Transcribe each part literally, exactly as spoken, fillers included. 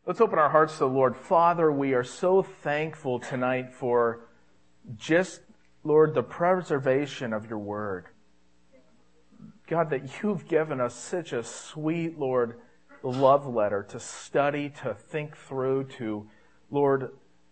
Let's open our hearts to the Lord. Father, we are so thankful tonight for just, Lord, the preservation of your word. God, that you've given us such a sweet, Lord, love letter to study, to think through, to, Lord,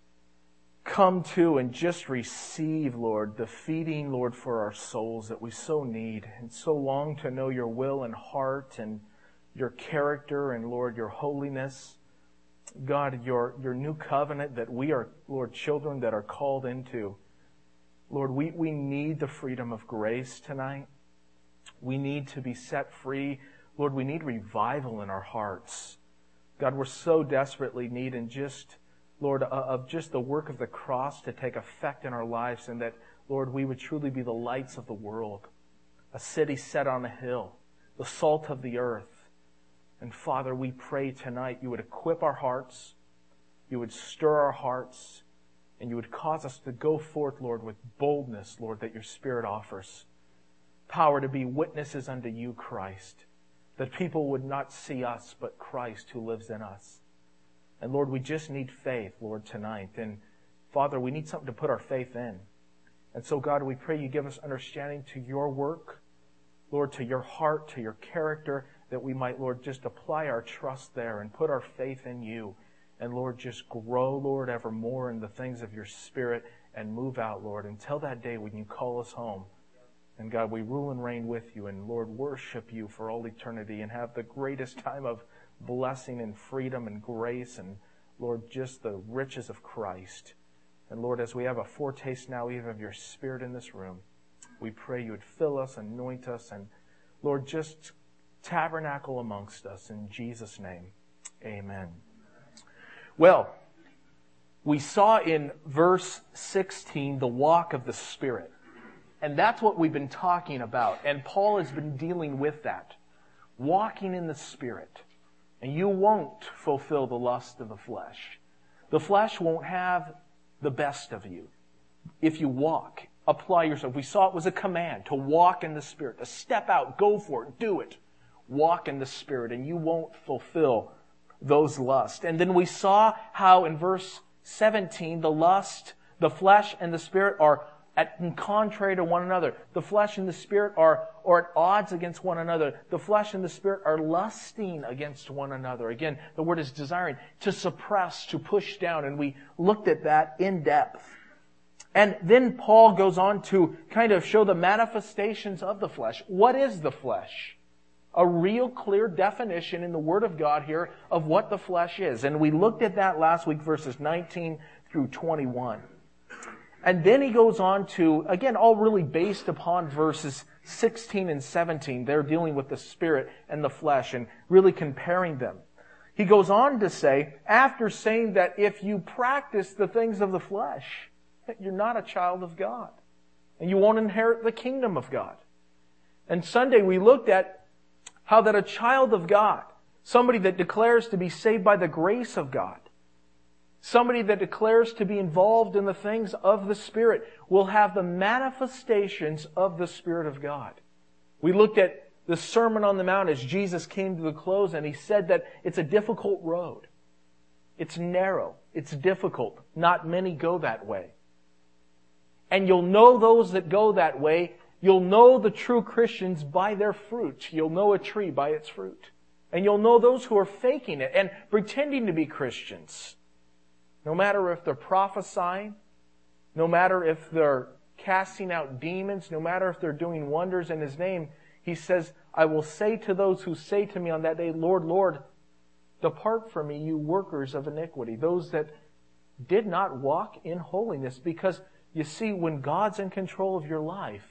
come to and just receive, Lord, the feeding, Lord, for our souls that we so need and so long to know your will and heart and your character and, Lord, your holiness. God, your, your new covenant that we are, Lord, children that are called into. Lord, we, we need the freedom of grace tonight. We need to be set free. Lord, we need revival in our hearts. God, we're so desperately needing just, Lord, of just the work of the cross to take effect in our lives, and that, Lord, we would truly be the lights of the world, a city set on a hill, the salt of the earth. And Father, we pray tonight you would equip our hearts, you would stir our hearts, and you would cause us to go forth, Lord, with boldness, Lord, that your Spirit offers. Power to be witnesses unto you, Christ, that people would not see us, but Christ who lives in us. And Lord, we just need faith, Lord, tonight. And Father, we need something to put our faith in. And so, God, we pray you give us understanding to your work, Lord, to your heart, to your character, that we might, Lord, just apply our trust there and put our faith in you. And Lord, just grow, Lord, ever more in the things of your Spirit and move out, Lord, until that day when you call us home. And God, we rule and reign with you and, Lord, worship you for all eternity and have the greatest time of blessing and freedom and grace and, Lord, just the riches of Christ. And Lord, as we have a foretaste now even of your Spirit in this room, we pray you would fill us, anoint us, and, Lord, just tabernacle amongst us. In Jesus' name, amen. Well, we saw in verse sixteen the walk of the Spirit. And that's what we've been talking about. And Paul has been dealing with that. Walking in the Spirit. And you won't fulfill the lust of the flesh. The flesh won't have the best of you. If you walk, apply yourself. We saw it was a command to walk in the Spirit. To step out, go for it, do it. Walk in the Spirit and you won't fulfill those lusts. And then we saw how in verse seventeen, the lust, the flesh and the Spirit are at in contrary to one another. The flesh and the Spirit are, are at odds against one another. The flesh and the Spirit are lusting against one another. Again, the word is desiring, to suppress, to push down. And we looked at that in depth. And then Paul goes on to kind of show the manifestations of the flesh. What is the flesh? A real clear definition in the Word of God here of what the flesh is. And we looked at that last week, verses nineteen through twenty-one. And then he goes on to, again, all really based upon verses sixteen and seventeen. They're dealing with the Spirit and the flesh and really comparing them. He goes on to say, after saying that if you practice the things of the flesh, you're not a child of God. And you won't inherit the kingdom of God. And Sunday we looked at how that a child of God, somebody that declares to be saved by the grace of God, somebody that declares to be involved in the things of the Spirit, will have the manifestations of the Spirit of God. We looked at the Sermon on the Mount as Jesus came to the close, and He said that it's a difficult road. It's narrow. It's difficult. Not many go that way. And you'll know those that go that way. You'll know the true Christians by their fruit. You'll know a tree by its fruit. And you'll know those who are faking it and pretending to be Christians. No matter if they're prophesying, no matter if they're casting out demons, no matter if they're doing wonders in His name, He says, I will say to those who say to me on that day, Lord, Lord, depart from me, you workers of iniquity. Those that did not walk in holiness. Because, you see, when God's in control of your life,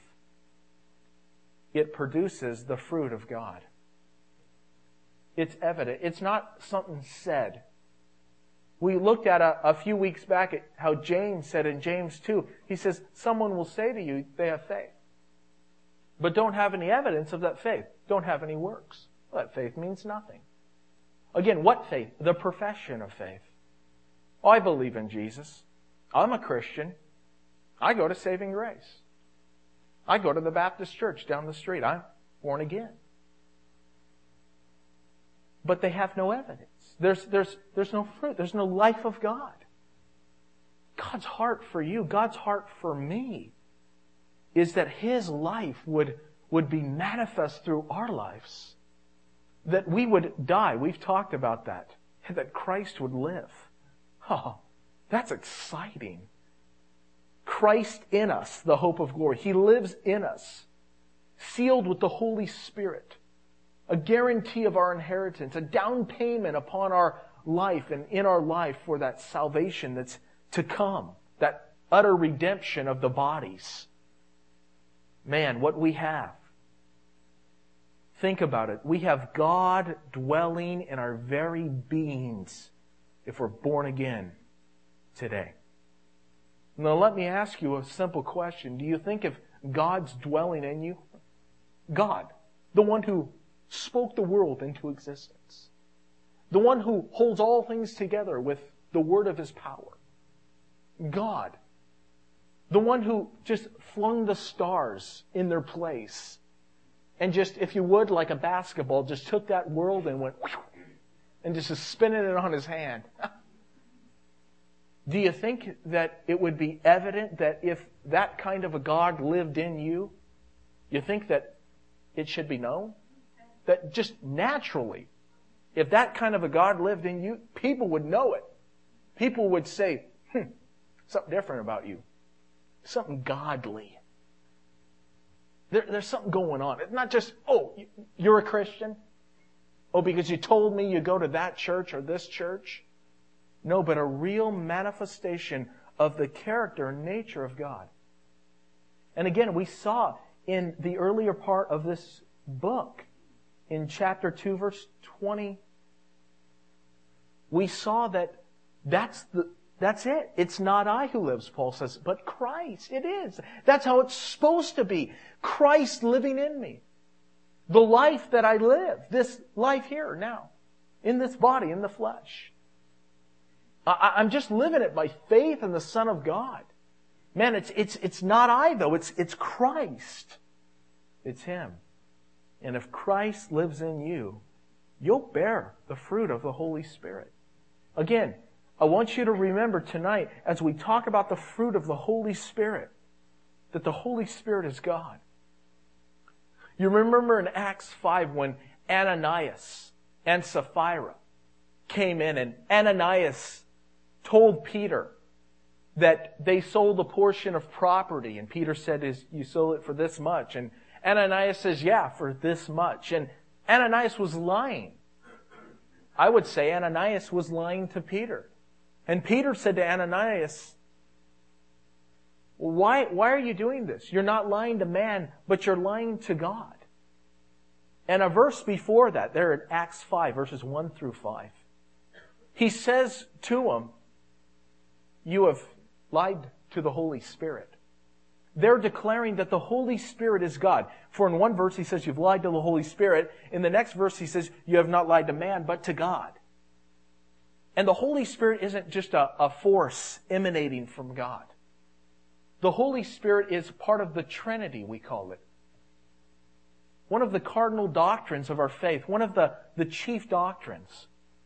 it produces the fruit of God. It's evident. It's not something said. We looked at a, a few weeks back at how James said in James two, he says, someone will say to you, they have faith, but don't have any evidence of that faith. Don't have any works. Well, that faith means nothing. Again, what faith? The profession of faith. Oh, I believe in Jesus. I'm a Christian. I go to Saving Grace. I go to the Baptist church down the street. I'm born again. but they have no evidence. There's, there's, there's no fruit. There's no life of God. God's heart for you, God's heart for me, is that His life would, would be manifest through our lives. That we would die. We've talked about that. And that Christ would live. Oh, that's exciting. Christ in us, the hope of glory. He lives in us, sealed with the Holy Spirit. A guarantee of our inheritance, a down payment upon our life and in our life for that salvation that's to come, that utter redemption of the bodies. Man, what we have. Think about it. We have God dwelling in our very beings if we're born again today. Now let me ask you a simple question. Do you think if God's dwelling in you, God, the one who spoke the world into existence, the one who holds all things together with the word of His power, God, the one who just flung the stars in their place and just, if you would, like a basketball, just took that world and went and just is spinning it on His hand. Do you think that it would be evident that if that kind of a God lived in you, you think that it should be known? That just naturally, if that kind of a God lived in you, people would know it. People would say, hmm, something different about you. Something godly. There, there's something going on. It's not just, oh, you're a Christian? Oh, because you told me you go to that church or this church? No, but a real manifestation of the character and nature of God. And again, we saw in the earlier part of this book, in chapter two, verse twenty, we saw that that's the that's it. It's not I who lives, Paul says, but Christ. It is. That's how it's supposed to be. Christ living in me. The life that I live, this life here now, in this body, in the flesh. I, I'm just living it by faith in the Son of God. Man, it's it's it's not I though. It's it's Christ. It's Him. And if Christ lives in you, you'll bear the fruit of the Holy Spirit. Again, I want you to remember tonight, as we talk about the fruit of the Holy Spirit, that the Holy Spirit is God. You remember in Acts five when Ananias and Sapphira came in, and Ananias told Peter that they sold a portion of property, and Peter said, "Is you sold it for this much?" And Ananias says, "Yeah, for this much." And Ananias was lying. I would say Ananias was lying to Peter. And Peter said to Ananias, why, why are you doing this? You're not lying to man, but you're lying to God. And a verse before that, there in Acts five, verses one through five, he says to him, you have lied to the Holy Spirit. They're declaring that the Holy Spirit is God. For in one verse he says, you've lied to the Holy Spirit. In the next verse he says, you have not lied to man, but to God. And the Holy Spirit isn't just a, a force emanating from God. The Holy Spirit is part of the Trinity, we call it. One of the cardinal doctrines of our faith. One of the, the chief doctrines.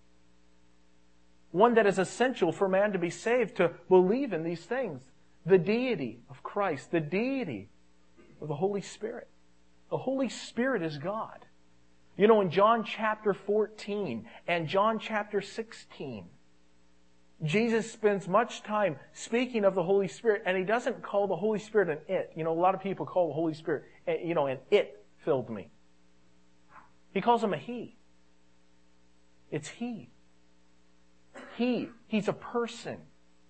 One that is essential for man to be saved, to believe in these things. The deity of Christ, the deity of the Holy Spirit. The Holy Spirit is God. You know, in John chapter fourteen and John chapter sixteen, Jesus spends much time speaking of the Holy Spirit, and He doesn't call the Holy Spirit an it. You know, a lot of people call the Holy Spirit, you know, an it filled me. He calls Him a He. It's He. He. He's a person.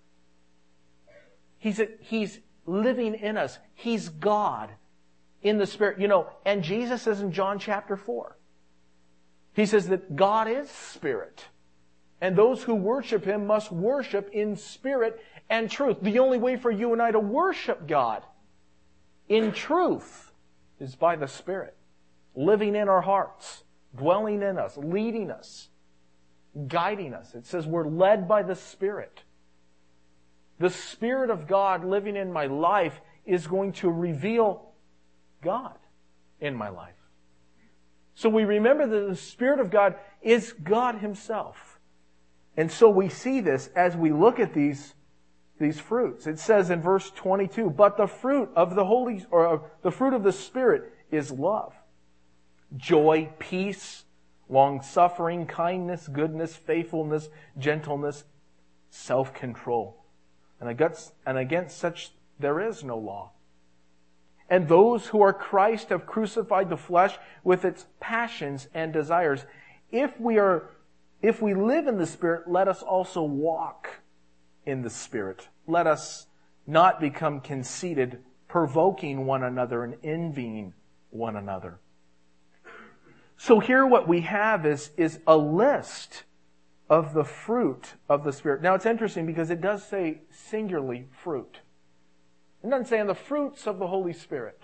He's a, He's living in us. He's God in the Spirit. You know, and Jesus says in John chapter four, He says that God is Spirit. And those who worship Him must worship in spirit and truth. The only way for you and I to worship God in truth is by the Spirit. Living in our hearts, dwelling in us, leading us, guiding us. It says we're led by the Spirit. The Spirit of God living in my life is going to reveal God in my life. So we remember that the Spirit of God is God Himself. And so we see this as we look at these, these fruits. It says in verse twenty-two, but the fruit of the Holy, or the fruit of the Spirit is love, joy, peace, long-suffering, kindness, goodness, faithfulness, gentleness, self-control. And against, and against such there is no law. And those who are Christ have crucified the flesh with its passions and desires. If we are, if we live in the Spirit, let us also walk in the Spirit. Let us not become conceited, provoking one another and envying one another. So here what we have is, is a list of the fruit of the Spirit. Now it's interesting because it does say singularly fruit. It doesn't say on the fruits of the Holy Spirit.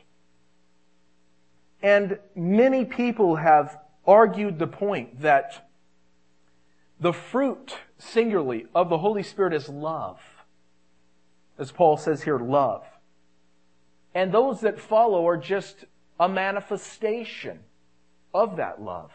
And many people have argued the point that the fruit, singularly, of the Holy Spirit is love. As Paul says here, love. And those that follow are just a manifestation of that love.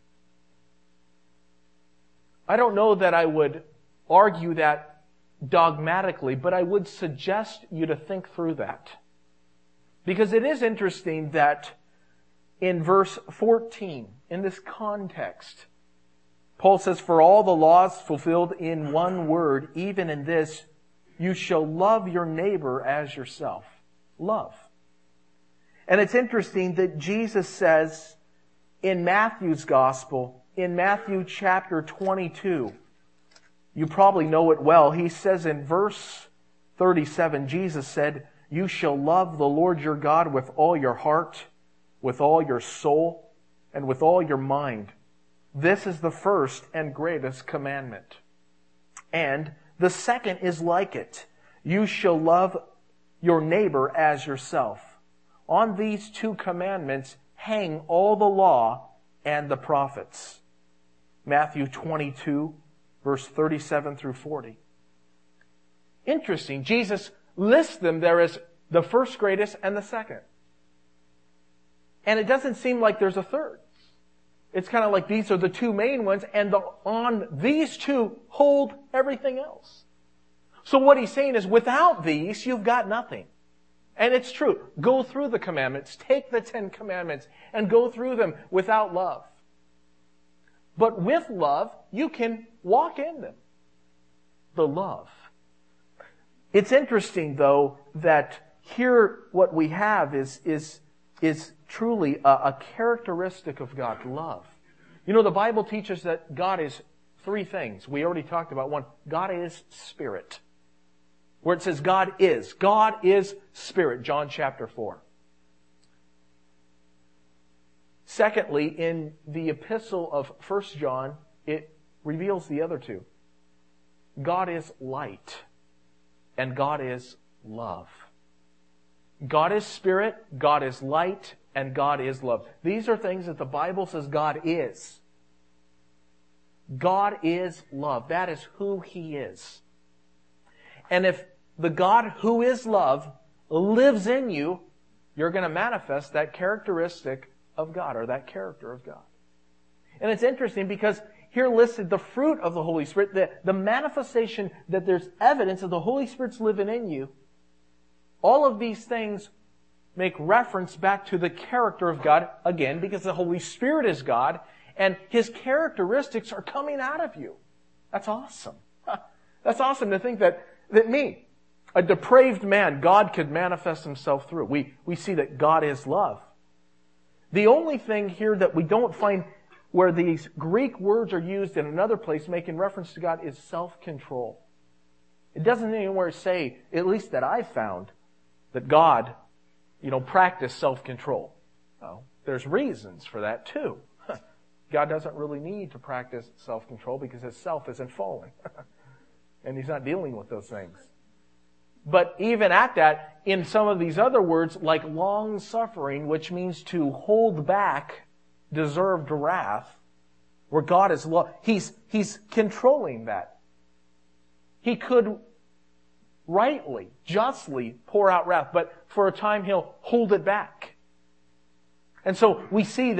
I don't know that I would argue that dogmatically, but I would suggest you to think through that. Because it is interesting that in verse fourteen, in this context, Paul says, for all the laws fulfilled in one word, even in this, you shall love your neighbor as yourself. Love. And it's interesting that Jesus says in Matthew's gospel, in Matthew chapter twenty-two, you probably know it well. He says in verse thirty-seven, Jesus said, you shall love the Lord your God with all your heart, with all your soul, and with all your mind. This is the first and greatest commandment. And the second is like it. You shall love your neighbor as yourself. On these two commandments hang all the law and the prophets. Matthew twenty-two, verse thirty-seven through forty. Interesting. Jesus lists them there as the first greatest and the second. And it doesn't seem like there's a third. It's kind of like these are the two main ones, and the, on these two hold everything else. So what he's saying is, without these, you've got nothing. And it's true. Go through the commandments. Take the Ten Commandments and go through them without love. But with love, you can walk in them. The love. It's interesting, though, that here what we have is, is, is truly a, a characteristic of God, love. You know, the Bible teaches that God is three things. We already talked about one. God is Spirit. Where it says God is. God is Spirit, John chapter four. Secondly, in the epistle of First John, it reveals the other two. God is light, and God is love. God is Spirit, God is light, and God is love. These are things that the Bible says God is. God is love. That is who He is. And if the God who is love lives in you, you're going to manifest that characteristic of God, or that character of God. And it's interesting because here listed the fruit of the Holy Spirit, the, the manifestation that there's evidence of the Holy Spirit's living in you. All of these things make reference back to the character of God, again, because the Holy Spirit is God, and His characteristics are coming out of you. That's awesome. That's awesome to think that, that me, a depraved man, God could manifest Himself through. We, we see that God is love. The only thing here that we don't find where these Greek words are used in another place making reference to God is self-control. It doesn't anywhere say, at least that I've found, that God, you know, practiced self-control. Well, there's reasons for that too. God doesn't really need to practice self-control because His self isn't fallen. And He's not dealing with those things. But even at that, in some of these other words, like long-suffering, which means to hold back deserved wrath, where God is love, He's, He's controlling that. He could rightly, justly pour out wrath, but for a time He'll hold it back. And so we see that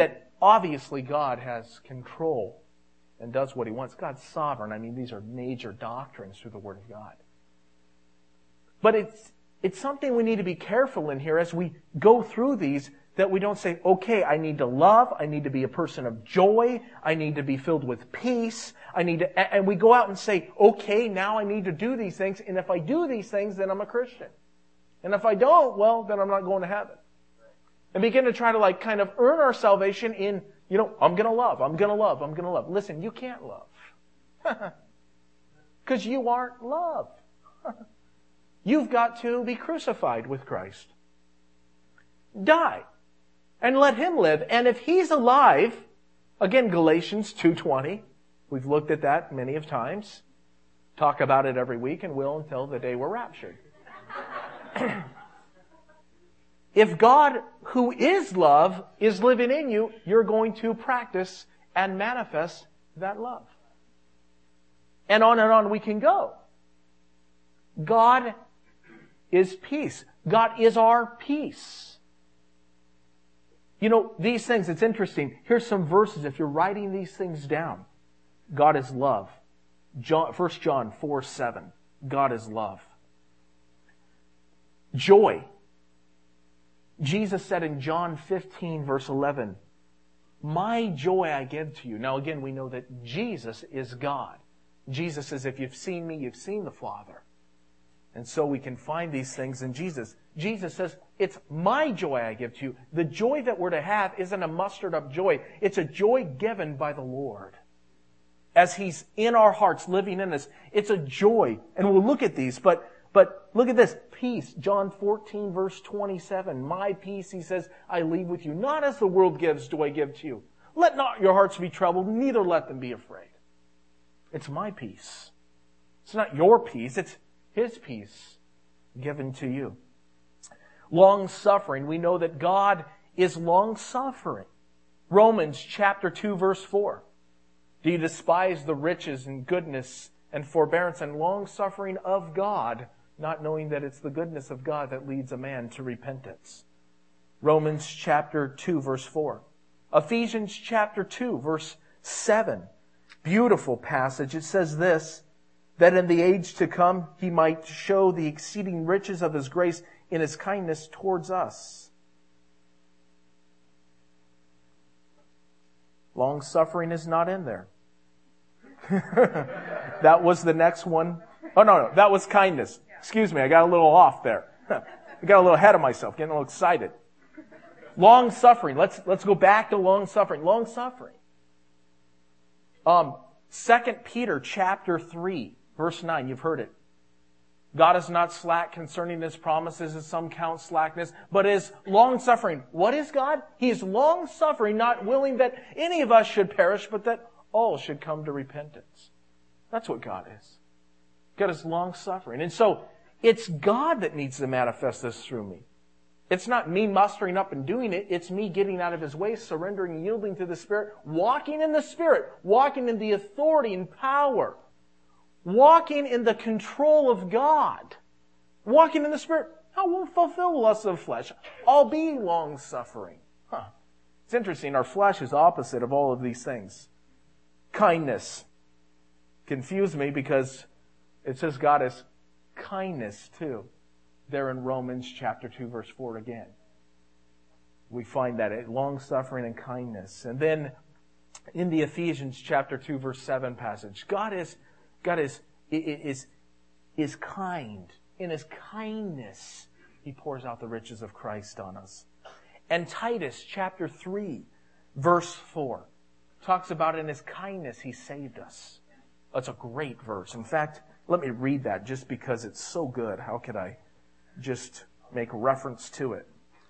obviously God has control and does what He wants. God's sovereign. I mean, these are major doctrines through the Word of God. But it's it's something we need to be careful in here as we go through these, that we don't say, okay, I need to love, I need to be a person of joy, I need to be filled with peace, I need to, and we go out and say, okay, now I need to do these things, and if I do these things, then I'm a Christian. And if I don't, well, then I'm not going to heaven. And begin to try to like kind of earn our salvation in, you know, I'm going to love, I'm going to love, I'm going to love. Listen, you can't love. Because you aren't love. You've got to be crucified with Christ. Die. And let Him live. And if He's alive, again, Galatians two twenty, we've looked at that many of times. Talk about it every week and will until the day we're raptured. If God, who is love, is living in you, you're going to practice and manifest that love. And on and on we can go. God is peace. God is our peace. You know, these things, it's interesting. Here's some verses. If you're writing these things down, God is love. John, First John four seven. God is love. Joy. Jesus said in John fifteen, verse eleven, my joy I give to you. Now again, we know that Jesus is God. Jesus says, if you've seen me, you've seen the Father. And so we can find these things in Jesus. Jesus says, it's my joy I give to you. The joy that we're to have isn't a mustered up joy. It's a joy given by the Lord. As He's in our hearts, living in us. It's a joy. And we'll look at these, but But look at this. Peace. John fourteen, verse twenty-seven. My peace, He says, I leave with you. Not as the world gives do I give to you. Let not your hearts be troubled, neither let them be afraid. It's my peace. It's not your peace. It's His peace given to you. Long-suffering. We know that God is long-suffering. Romans chapter two, verse four. Do you despise the riches and goodness and forbearance and long-suffering of God, not knowing that it's the goodness of God that leads a man to repentance? Romans chapter two, verse four. Ephesians chapter two, verse seven. Beautiful passage. It says this, that in the age to come He might show the exceeding riches of His grace in His kindness towards us. Long-suffering is not in there. That was the next one. Oh, no, no. That was kindness. Excuse me. I got a little off there. I got a little ahead of myself, getting a little excited. Long-suffering. Let's, let's go back to long-suffering. Long-suffering. Um, Second Peter chapter three, verse nine. You've heard it. God is not slack concerning His promises, as some count slackness, but is long-suffering. What is God? He is long-suffering, not willing that any of us should perish, but that all should come to repentance. That's what God is. God is long-suffering. And so, it's God that needs to manifest this through me. It's not me mustering up and doing it. It's me getting out of His way, surrendering, yielding to the Spirit, walking in the Spirit, walking in the authority and power, walking in the control of God, walking in the Spirit. I won't fulfill the lusts of the flesh. I'll be long-suffering. Huh. It's interesting. Our flesh is opposite of all of these things. Kindness. Confused me because it says God is kindness too. There in Romans chapter two, verse four again. We find that long-suffering and kindness. And then in the Ephesians chapter two, verse seven passage, God is, God is, is, is kind. In His kindness, He pours out the riches of Christ on us. And Titus chapter three, verse four, talks about in His kindness He saved us. That's a great verse. In fact, let me read that just because it's so good. How could I just make reference to it?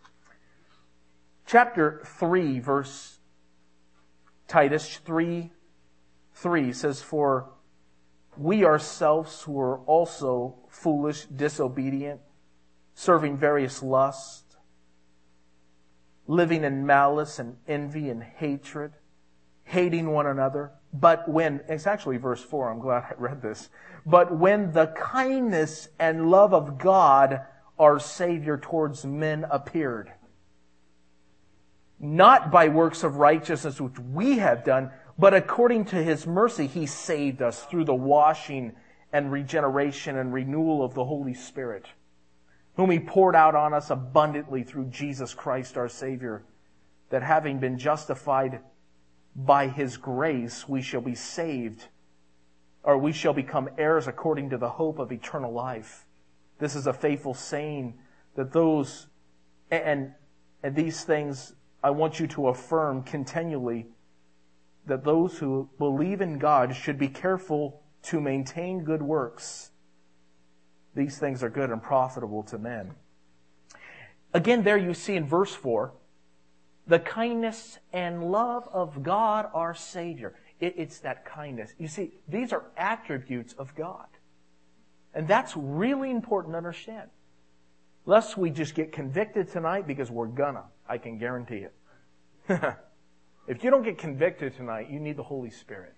Chapter three, verse Titus three, three says, for we ourselves who are also foolish, disobedient, serving various lusts, living in malice and envy and hatred, hating one another. But when, it's actually verse four, I'm glad I read this. But when the kindness and love of God, our Savior towards men appeared. not by works of righteousness which we have done, but according to His mercy He saved us through the washing and regeneration and renewal of the Holy Spirit, whom He poured out on us abundantly through Jesus Christ our Savior, that having been justified by His grace, we shall be saved, or we shall become heirs according to the hope of eternal life. This is a faithful saying that those, and, and these things I want you to affirm continually, that those who believe in God should be careful to maintain good works. These things are good and profitable to men. Again, there you see in verse four, the kindness and love of God our Savior. It, it's that kindness. You see, these are attributes of God. And that's really important to understand. Lest we just get convicted tonight, because we're gonna. I can guarantee it. If you don't get convicted tonight, you need the Holy Spirit.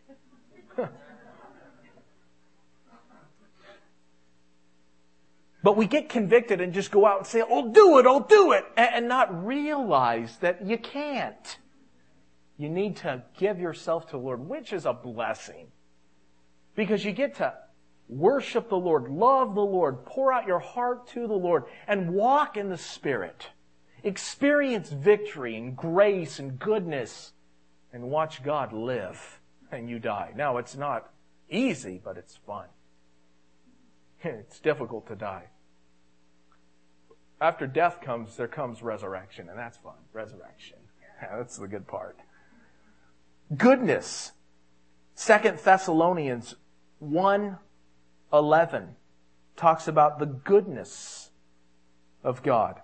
But we get convicted and just go out and say, I'll do it, I'll do it, and not realize that you can't. You need to give yourself to the Lord, which is a blessing. Because you get to worship the Lord, love the Lord, pour out your heart to the Lord, and walk in the Spirit. Experience victory and grace and goodness, and watch God live, and you die. Now, it's not easy, but it's fun. It's difficult to die. After death comes, there comes resurrection, and that's fun. Resurrection. Yeah, that's the good part. Goodness. Second Thessalonians one eleven talks about the goodness of God.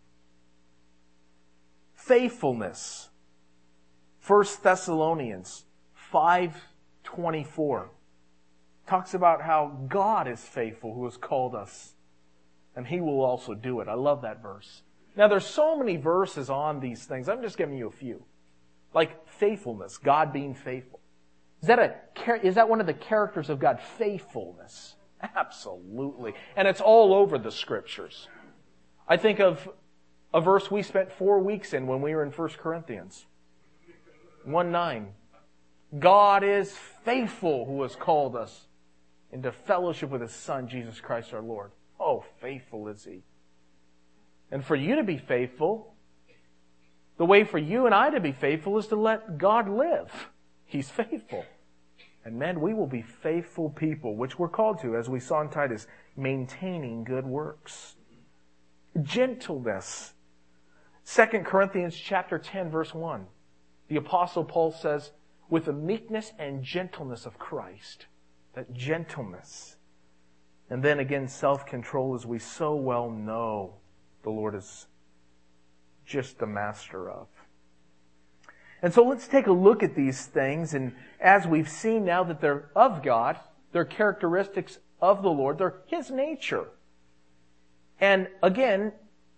Faithfulness. First Thessalonians five twenty-four talks about how God is faithful who has called us, and He will also do it. I love that verse. Now, there's so many verses on these things. I'm just giving you a few. Like faithfulness, God being faithful. Is that a is that one of the characters of God? Faithfulness. Absolutely. And it's all over the Scriptures. I think of a verse we spent four weeks in when we were in First Corinthians. one nine. God is faithful who has called us into fellowship with His Son, Jesus Christ our Lord. Oh, faithful is He. And for you to be faithful, the way for you and I to be faithful is to let God live. He's faithful. And men, we will be faithful people, which we're called to, as we saw in Titus, maintaining good works. Gentleness. Second Corinthians chapter ten, verse one. The Apostle Paul says, with the meekness and gentleness of Christ. That gentleness. And then again, self-control, as we so well know the Lord is just the master of. And so let's take a look at these things. And as we've seen now that they're of God, they're characteristics of the Lord, they're His nature. And again,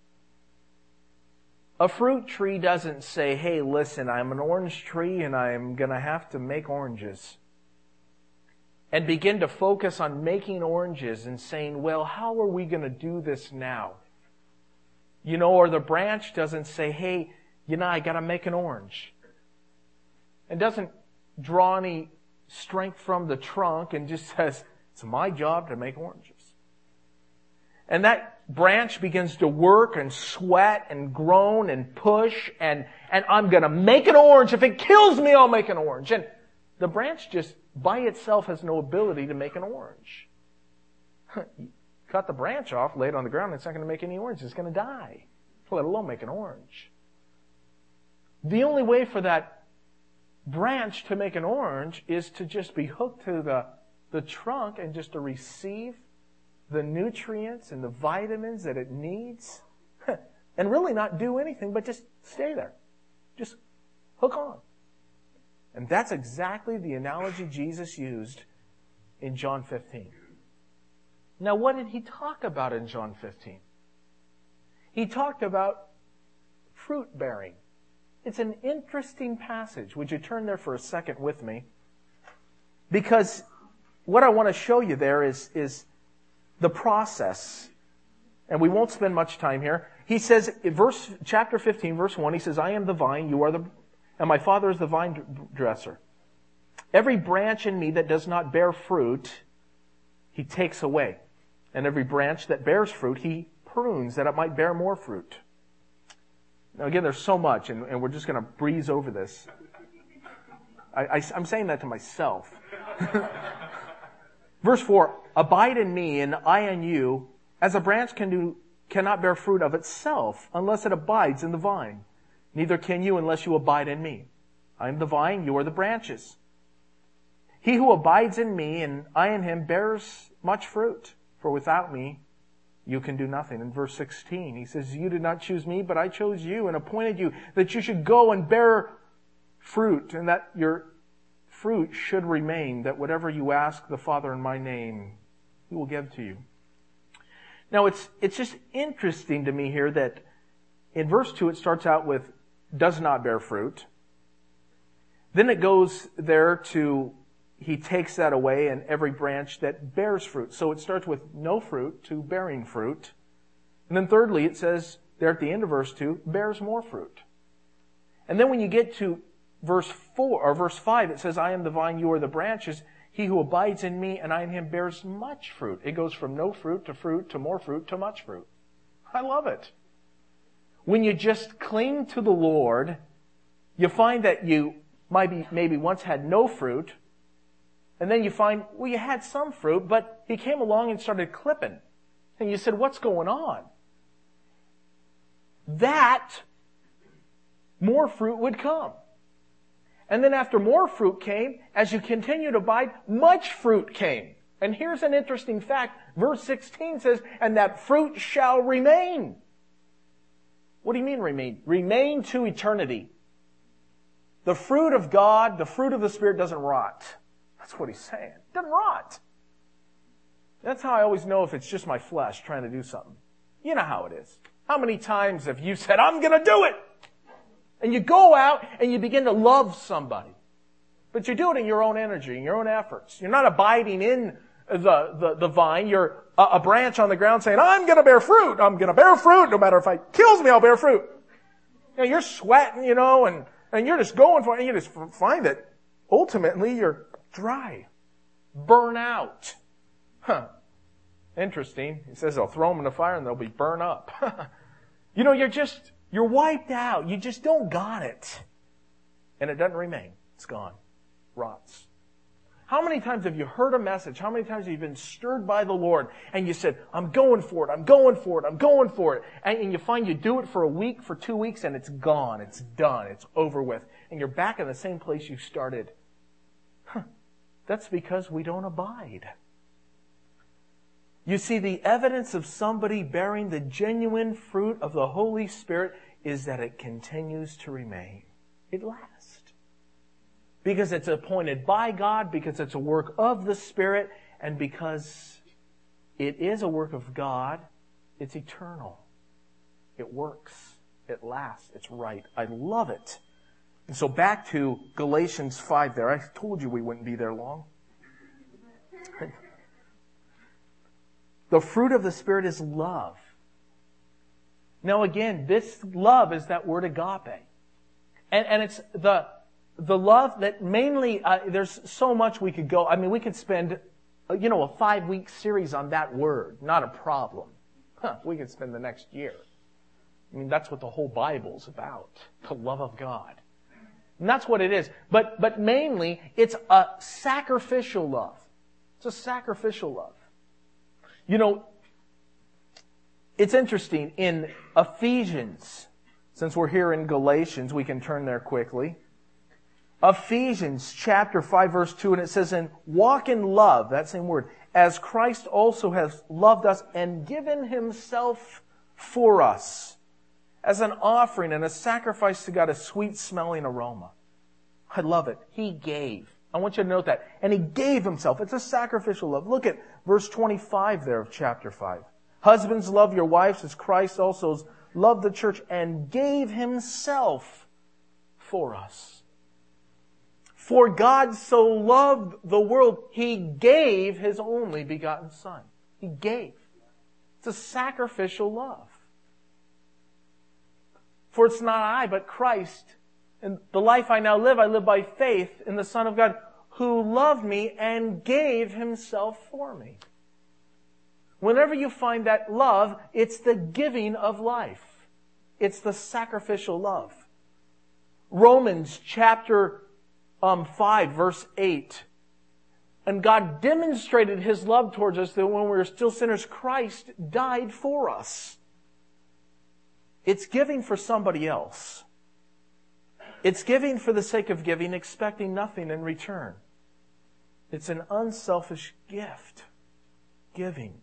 a fruit tree doesn't say, hey, listen, I'm an orange tree and I'm going to have to make oranges. And begin to focus on making oranges and saying, well, how are we going to do this now? You know, or the branch doesn't say, hey, you know, I got to make an orange. And doesn't draw any strength from the trunk and just says, it's my job to make oranges. And that branch begins to work and sweat and groan and push and, and I'm going to make an orange. If it kills me, I'll make an orange. And the branch just by itself has no ability to make an orange. Cut the branch off, lay it on the ground, it's not going to make any orange. It's going to die, let alone make an orange. The only way for that branch to make an orange is to just be hooked to the, the trunk and just to receive the nutrients and the vitamins that it needs and really not do anything but just stay there. Just hook on. And that's exactly the analogy Jesus used in John fifteen. Now, what did He talk about in John fifteen? He talked about fruit bearing. It's an interesting passage. Would you turn there for a second with me? Because what I want to show you there is, is the process. And we won't spend much time here. He says, in verse, chapter fifteen, verse one, he says, I am the vine, you are the, and my Father is the vine dresser. Every branch in me that does not bear fruit, he takes away. And every branch that bears fruit, he prunes that it might bear more fruit. Now again, there's so much, and, and we're just going to breeze over this. I, I, I'm saying that to myself. Verse four, abide in me and I in you, as a branch can do, cannot bear fruit of itself unless it abides in the vine. Neither can you unless you abide in me. I am the vine, you are the branches. He who abides in me and I in him bears much fruit, for without me you can do nothing. In verse sixteen, he says, you did not choose me, but I chose you and appointed you that you should go and bear fruit, and that your fruit should remain, that whatever you ask the Father in my name, he will give to you. Now it's, it's just interesting to me here that in verse two it starts out with, does not bear fruit. Then it goes there to, he takes that away, and every branch that bears fruit. So it starts with no fruit to bearing fruit. And then thirdly, it says there at the end of verse two, bears more fruit. And then when you get to verse four, or verse five, it says, I am the vine, you are the branches. He who abides in me and I in him bears much fruit. It goes from no fruit to fruit to more fruit to much fruit. I love it. When you just cling to the Lord, you find that you might be, maybe once had no fruit, and then you find, well, you had some fruit, but he came along and started clipping. And you said, what's going on? That, more fruit would come. And then after more fruit came, as you continue to abide, much fruit came. And here's an interesting fact. Verse sixteen says, and that fruit shall remain. What do you mean remain? Remain to eternity. The fruit of God, the fruit of the Spirit doesn't rot. That's what he's saying. It doesn't rot. That's how I always know if it's just my flesh trying to do something. You know how it is. How many times have you said, I'm going to do it? And you go out and you begin to love somebody. But you do it in your own energy, in your own efforts. You're not abiding in the, the, the vine. You're a, a branch on the ground saying, I'm going to bear fruit. I'm going to bear fruit. No matter if it kills me, I'll bear fruit. You know, you're sweating, you know, and, and you're just going for it. And you just find that ultimately you're dry. Burn out. Huh. Interesting. He says they'll throw them in the fire and they'll be burned up. You know, you're just... You're wiped out. You just don't got it. And it doesn't remain. It's gone. Rots. How many times have you heard a message? How many times have you been stirred by the Lord and you said, I'm going for it, I'm going for it, I'm going for it. And, and you find you do it for a week, for two weeks, and it's gone. It's done. It's over with. And you're back in the same place you started. Huh. That's because we don't abide. You see, the evidence of somebody bearing the genuine fruit of the Holy Spirit is that it continues to remain. It lasts. Because it's appointed by God, because it's a work of the Spirit, and because it is a work of God, it's eternal. It works. It lasts. It's right. I love it. And so back to Galatians five there. I told you we wouldn't be there long. The fruit of the Spirit is love. Now again, this love is that word agape. And, and it's the, the love that mainly, uh, there's so much we could go. I mean, we could spend, uh, you know, a five-week series on that word. Not a problem. Huh, we could spend the next year. I mean, that's what the whole Bible's about. The love of God. And that's what it is. But, but mainly, it's a sacrificial love. It's a sacrificial love. You know, it's interesting, in Ephesians, since we're here in Galatians, we can turn there quickly. Ephesians chapter five verse two, and it says, and walk in love, that same word, as Christ also has loved us and given himself for us as an offering and a sacrifice to God, a sweet smelling aroma. I love it. He gave. I want you to note that. And he gave himself. It's a sacrificial love. Look at verse twenty-five there of chapter five. Husbands, love your wives as Christ also loved the church and gave himself for us. For God so loved the world, he gave his only begotten Son. He gave. It's a sacrificial love. For it's not I, but Christ. And the life I now live, I live by faith in the Son of God, who loved me and gave himself for me. Whenever you find that love, it's the giving of life. It's the sacrificial love. Romans chapter um, five, verse eight. And God demonstrated his love towards us that when we were still sinners, Christ died for us. It's giving for somebody else. It's giving for the sake of giving, expecting nothing in return. It's an unselfish gift. Giving.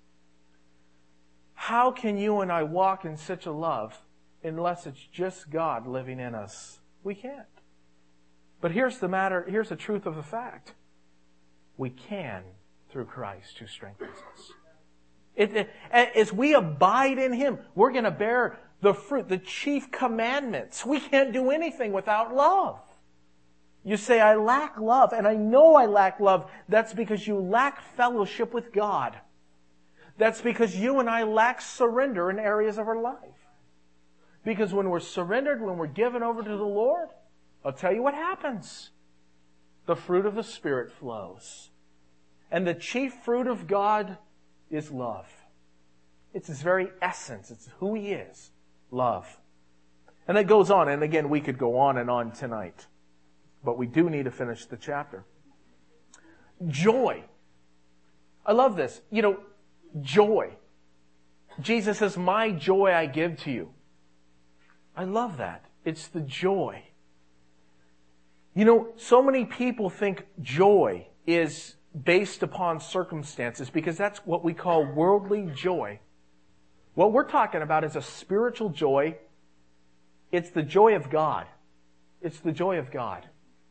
How can you and I walk in such a love unless it's just God living in us? We can't. But here's the matter, here's the truth of the fact. We can through Christ who strengthens us. It, it, as we abide in him, we're going to bear the fruit, the chief commandments. We can't do anything without love. You say, I lack love, and I know I lack love. That's because you lack fellowship with God. That's because you and I lack surrender in areas of our life. Because when we're surrendered, when we're given over to the Lord, I'll tell you what happens. The fruit of the Spirit flows. And the chief fruit of God is love. It's His very essence. It's who He is. Love. And it goes on, and again, we could go on and on tonight. But we do need to finish the chapter. Joy. I love this. You know, joy. Jesus says, my joy I give to you. I love that. It's the joy. You know, so many people think joy is based upon circumstances because that's what we call worldly joy. What we're talking about is a spiritual joy. It's the joy of God. It's the joy of God.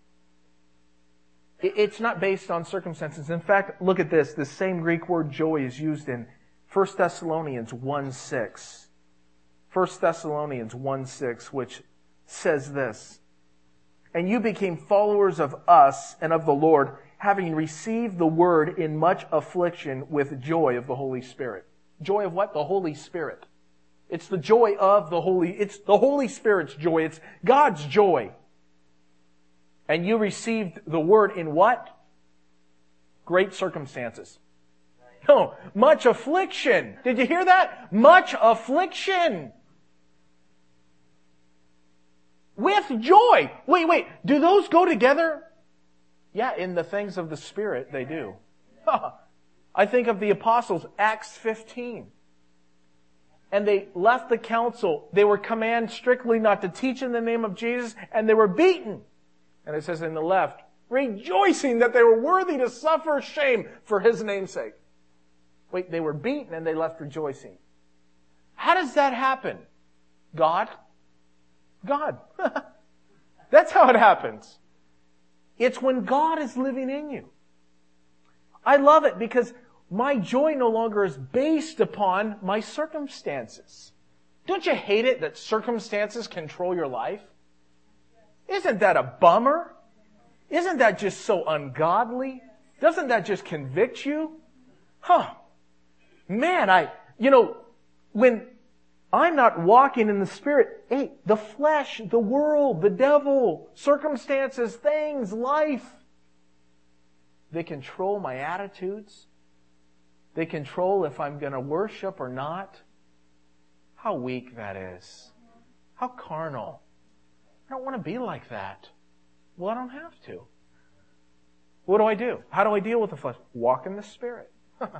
It's not based on circumstances. In fact, look at this. The same Greek word joy is used in First Thessalonians one six. First Thessalonians one six, which says this. And you became followers of us and of the Lord, having received the word in much affliction with joy of the Holy Spirit. Joy of what? The Holy Spirit. It's the joy of the Holy, it's the Holy Spirit's joy. It's God's joy. And you received the word in what? Great circumstances. No, much affliction. Did you hear that? Much affliction. With joy. Wait, wait. Do those go together? Yeah, in the things of the Spirit, they do. I think of the apostles, Acts fifteen. And they left the council. They were commanded strictly not to teach in the name of Jesus, and they were beaten. And it says in the left, rejoicing that they were worthy to suffer shame for His name's sake. Wait, they were beaten and they left rejoicing. How does that happen? God? God. That's how it happens. It's when God is living in you. I love it because my joy no longer is based upon my circumstances. Don't you hate it that circumstances control your life? Isn't that a bummer? Isn't that just so ungodly? Doesn't that just convict you? Huh. Man, I, you know, when I'm not walking in the Spirit, hey, the flesh, the world, the devil, circumstances, things, life, they control my attitudes. They control if I'm going to worship or not. How weak that is. How carnal. I don't want to be like that. Well, I don't have to. What do I do? How do I deal with the flesh? Walk in the Spirit.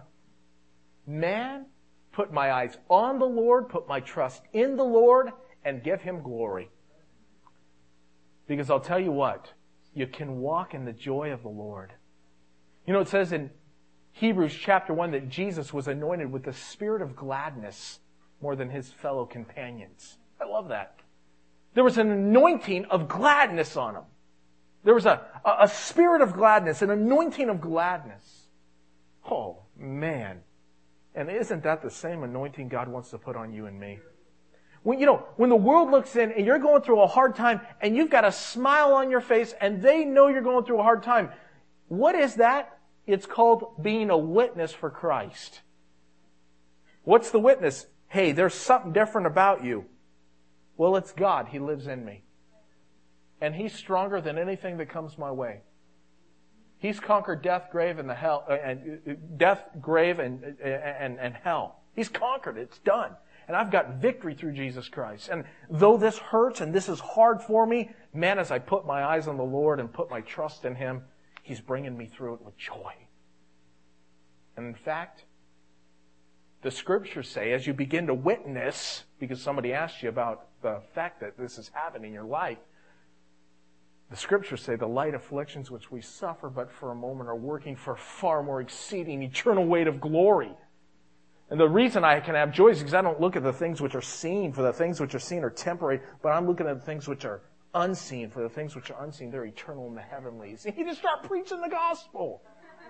Man, put my eyes on the Lord, put my trust in the Lord, and give Him glory. Because I'll tell you what, you can walk in the joy of the Lord. You know, it says in Hebrews chapter one that Jesus was anointed with the spirit of gladness more than His fellow companions. I love that. There was an anointing of gladness on Him. There was a, a, a spirit of gladness, an anointing of gladness. Oh, man. And isn't that the same anointing God wants to put on you and me? When, you know, when the world looks in and you're going through a hard time and you've got a smile on your face and they know you're going through a hard time, what is that? It's called being a witness for Christ. What's the witness? Hey, there's something different about you. Well, it's God. He lives in me. And He's stronger than anything that comes my way. He's conquered death, grave, and the hell, uh, and uh, death, grave, and, uh, and and hell. He's conquered it. It's done. And I've got victory through Jesus Christ. And though this hurts and this is hard for me, man, as I put my eyes on the Lord and put my trust in Him, He's bringing me through it with joy. And in fact, the Scriptures say, as you begin to witness, because somebody asked you about the fact that this is happening in your life, the Scriptures say the light afflictions which we suffer but for a moment are working for far more exceeding eternal weight of glory. And the reason I can have joy is because I don't look at the things which are seen, for the things which are seen are temporary, but I'm looking at the things which are unseen, for the things which are unseen, they're eternal in the heavenlies. You need to start preaching the gospel.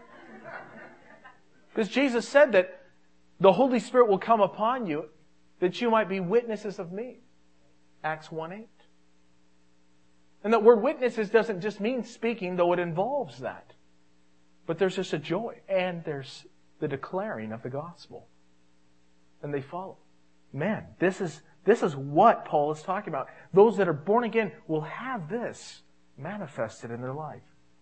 Because Jesus said that the Holy Spirit will come upon you that you might be witnesses of me. Acts one eight. And that word witnesses doesn't just mean speaking, though it involves that. But there's just a joy. And there's the declaring of the gospel. And they follow. Man, this is, this is what Paul is talking about. Those that are born again will have this manifested in their life.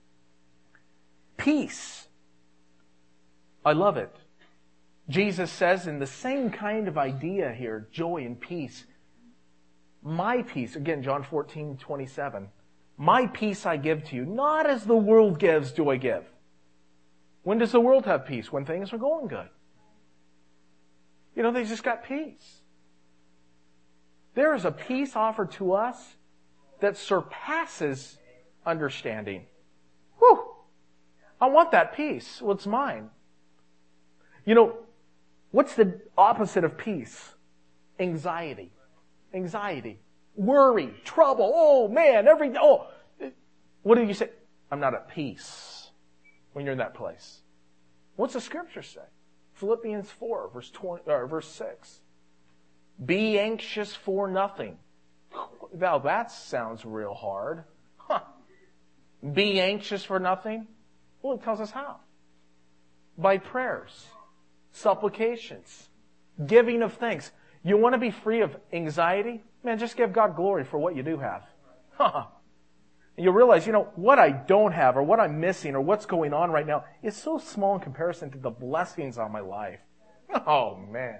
Peace. I love it. Jesus says in the same kind of idea here, joy and peace. My peace, again, John fourteen twenty-seven. My peace I give to you, not as the world gives do I give. When does the world have peace? When things are going good. You know, they just got peace. There is a peace offered to us that surpasses understanding. Whew! I want that peace. Well, it's mine. You know, what's the opposite of peace? Anxiety. Anxiety. Worry. Trouble. Oh, man. Every, oh. What do you say? I'm not at peace when you're in that place. What's the Scripture say? Philippians four, verse twenty, or verse six. Be anxious for nothing. Now that sounds real hard. Huh. Be anxious for nothing? Well, it tells us how. By prayers, supplications, giving of thanks. You want to be free of anxiety? Man, just give God glory for what you do have. Huh. You realize, you know, what I don't have or what I'm missing or what's going on right now is so small in comparison to the blessings on my life. Oh, man.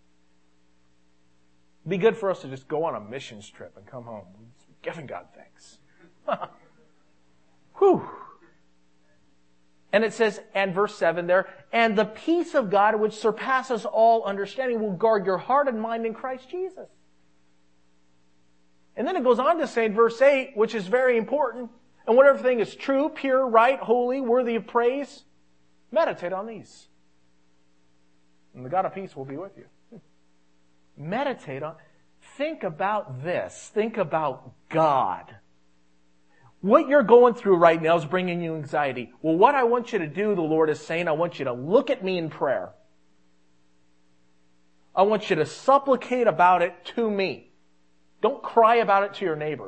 It'd be good for us to just go on a missions trip and come home giving God thanks. Whew. And it says, and verse seven there, and the peace of God which surpasses all understanding will guard your heart and mind in Christ Jesus. And then it goes on to say in verse eight, which is very important, and whatever thing is true, pure, right, holy, worthy of praise, meditate on these. And the God of peace will be with you. Meditate on, think about this. Think about God. What you're going through right now is bringing you anxiety. Well, what I want you to do, the Lord is saying, I want you to look at me in prayer. I want you to supplicate about it to me. Don't cry about it to your neighbor.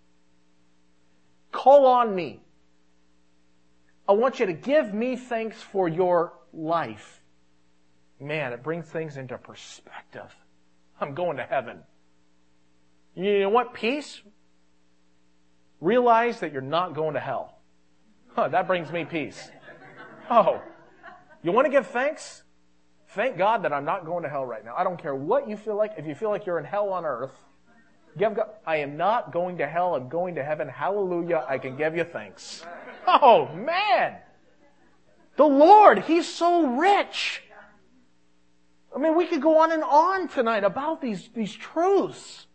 Call on me. I want you to give me thanks for your life. Man, it brings things into perspective. I'm going to heaven. You know what? Peace. Realize that you're not going to hell. Huh, that brings me peace. Oh, you want to give thanks? Thank God that I'm not going to hell right now. I don't care what you feel like. If you feel like you're in hell on earth, give God, I am not going to hell. I'm going to heaven. Hallelujah. I can give you thanks. Oh, man. The Lord, He's so rich. I mean, we could go on and on tonight about these, these truths.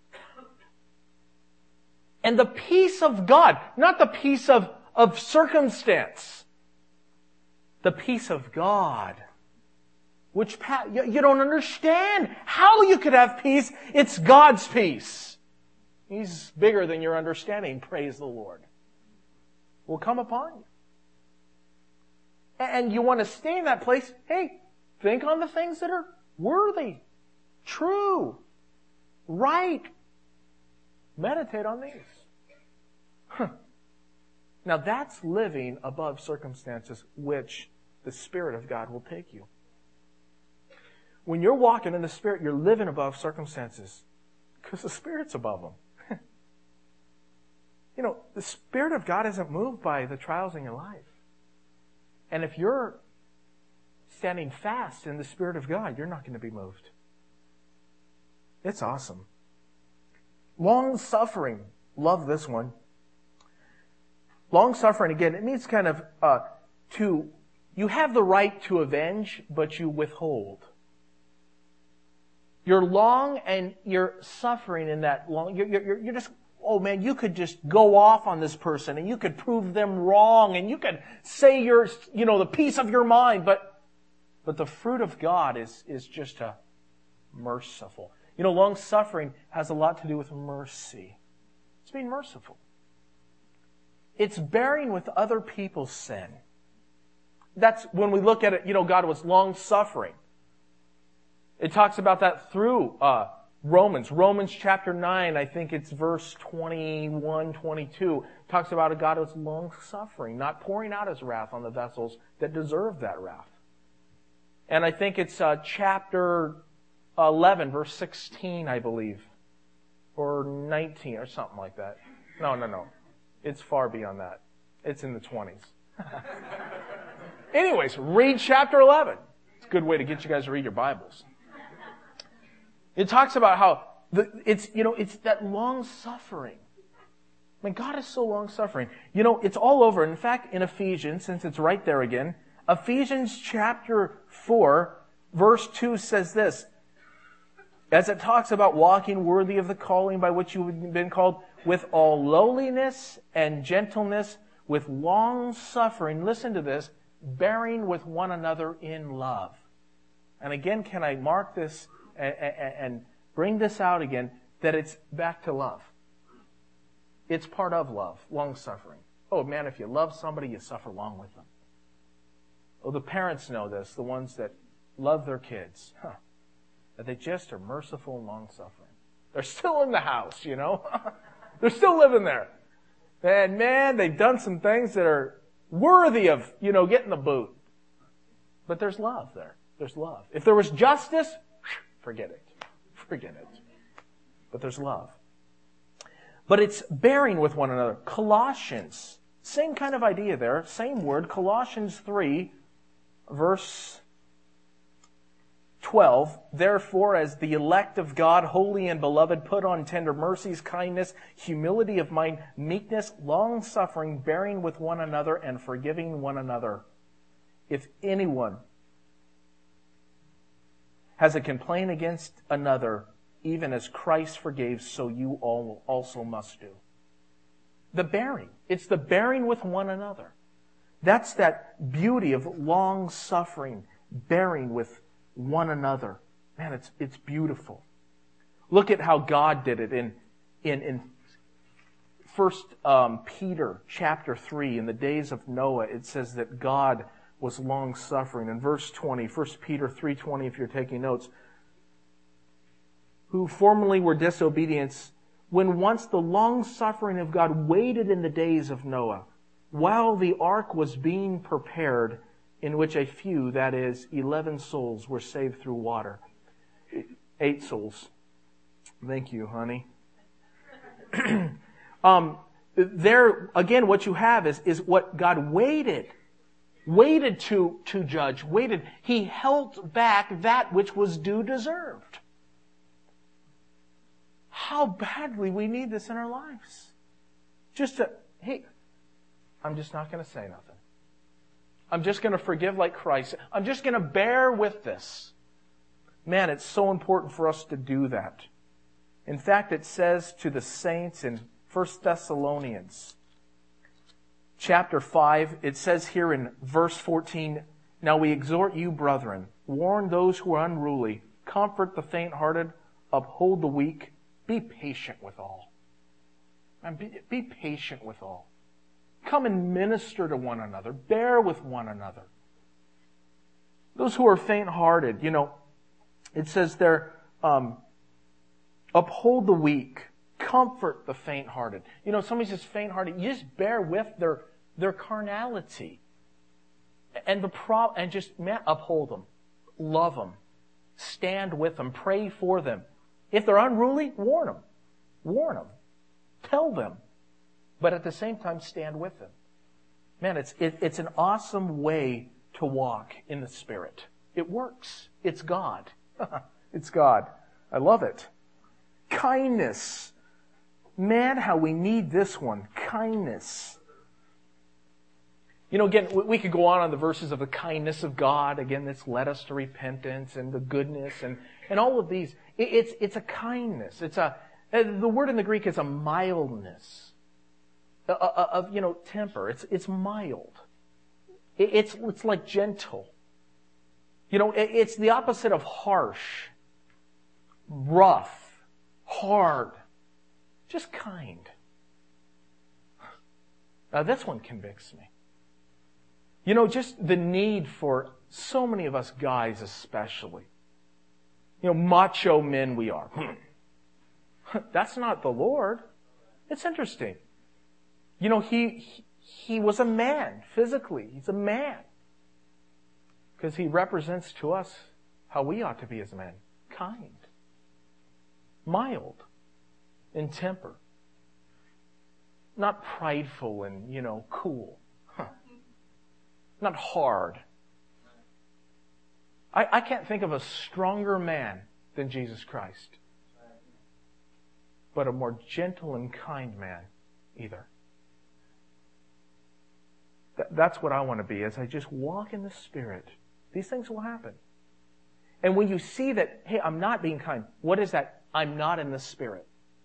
And the peace of God, not the peace of, of circumstance. The peace of God. Which, you, you don't understand how you could have peace. It's God's peace. He's bigger than your understanding. Praise the Lord. Will come upon you. And you want to stay in that place. Hey, think on the things that are worthy, true, right. Meditate on these. Huh. Now that's living above circumstances which the Spirit of God will take you. When you're walking in the Spirit, you're living above circumstances. Because the Spirit's above them. You know, the Spirit of God isn't moved by the trials in your life. And if you're standing fast in the Spirit of God, you're not going to be moved. It's awesome. Long suffering. Love this one. Long suffering, again, it means kind of uh, to, you have the right to avenge, but you withhold. You're long and you're suffering in that long, you're, you're, you're just, oh man, you could just go off on this person and you could prove them wrong and you could say your, you know, the peace of your mind, but, but the fruit of God is, is just a merciful. You know, long suffering has a lot to do with mercy. It's being merciful. It's bearing with other people's sin. That's when we look at it, you know, God was long suffering. It talks about that through uh, Romans. Romans chapter nine, I think it's verse twenty-one, twenty-two, talks about a God who was long suffering, not pouring out His wrath on the vessels that deserve that wrath. And I think it's uh, chapter eleven, verse sixteen, I believe, or nineteen, or something like that. No, no, no. It's far beyond that. It's in the twenties. Anyways, read chapter eleven. It's a good way to get you guys to read your Bibles. It talks about how the, it's, you know, it's that long suffering. I mean, God is so long suffering. You know, it's all over. In fact, in Ephesians, since it's right there again, Ephesians chapter four, verse two says this, as it talks about walking worthy of the calling by which you've been called, with all lowliness and gentleness, with long suffering, listen to this, bearing with one another in love. And again, can I mark this and, and, and bring this out again, that it's back to love. It's part of love, long suffering. Oh man, if you love somebody, you suffer long with them. Oh, the parents know this, the ones that love their kids. Huh. That they just are merciful and long suffering. They're still in the house, you know. They're still living there. And man, they've done some things that are worthy of, you know, getting the boot. But there's love there. There's love. If there was justice, forget it. Forget it. But there's love. But it's bearing with one another. Colossians, same kind of idea there, same word. Colossians three, verse twelve, therefore, as the elect of God, holy and beloved, put on tender mercies, kindness, humility of mind, meekness, long-suffering, bearing with one another, and forgiving one another. If anyone has a complaint against another, even as Christ forgave, so you all also must do. The bearing. It's the bearing with one another. That's that beauty of long-suffering, bearing with one another. Man, it's it's beautiful. Look at how God did it in in in First um, Peter chapter three. In the days of Noah, it says that God was long suffering. In verse twenty, First Peter three twenty, if you're taking notes, who formerly were disobedience, when once the long suffering of God waited in the days of Noah, while the ark was being prepared, in which a few, that is, eleven souls, were saved through water. Eight souls. Thank you, honey. um, there, again, what you have is, is what God waited, waited to, to judge, waited. He held back that which was due deserved. How badly we need this in our lives. Just to, hey, I'm just not going to say nothing. I'm just going to forgive like Christ. I'm just going to bear with this. Man, it's so important for us to do that. In fact, it says to the saints in First Thessalonians chapter five, it says here in verse fourteen, now we exhort you, brethren, warn those who are unruly, comfort the faint-hearted, uphold the weak, be patient with all. And be, be patient with all. Come and minister to one another. Bear with one another. Those who are faint-hearted, you know, it says there, um, uphold the weak. Comfort the faint-hearted. You know, somebody's just faint-hearted. You just bear with their, their carnality. And the pro- and just, man, uphold them. Love them. Stand with them. Pray for them. If they're unruly, warn them. Warn them. Tell them. But at the same time, stand with them. Man, it's, it, it's an awesome way to walk in the Spirit. It works. It's God. It's God. I love it. Kindness. Man, how we need this one. Kindness. You know, again, we could go on on the verses of the kindness of God. Again, that's led us to repentance and the goodness and, and all of these. It, it's, it's a kindness. It's a, the word in the Greek is a mildness. Of, you know, temper. It's, it's mild. It, it's, it's like gentle. You know, it, it's the opposite of harsh, rough, hard, just kind. Now this one convicts me. You know, just the need for so many of us guys especially. You know, macho men we are. That's not the Lord. It's interesting. You know, he, he he was a man, physically. He's a man. Because he represents to us how we ought to be as men. Kind. Mild. In temper. Not prideful and, you know, cool. Huh. Not hard. I, I can't think of a stronger man than Jesus Christ. But a more gentle and kind man either. That's what I want to be, as I just walk in the Spirit. These things will happen. And when you see that, hey, I'm not being kind, what is that? I'm not in the Spirit.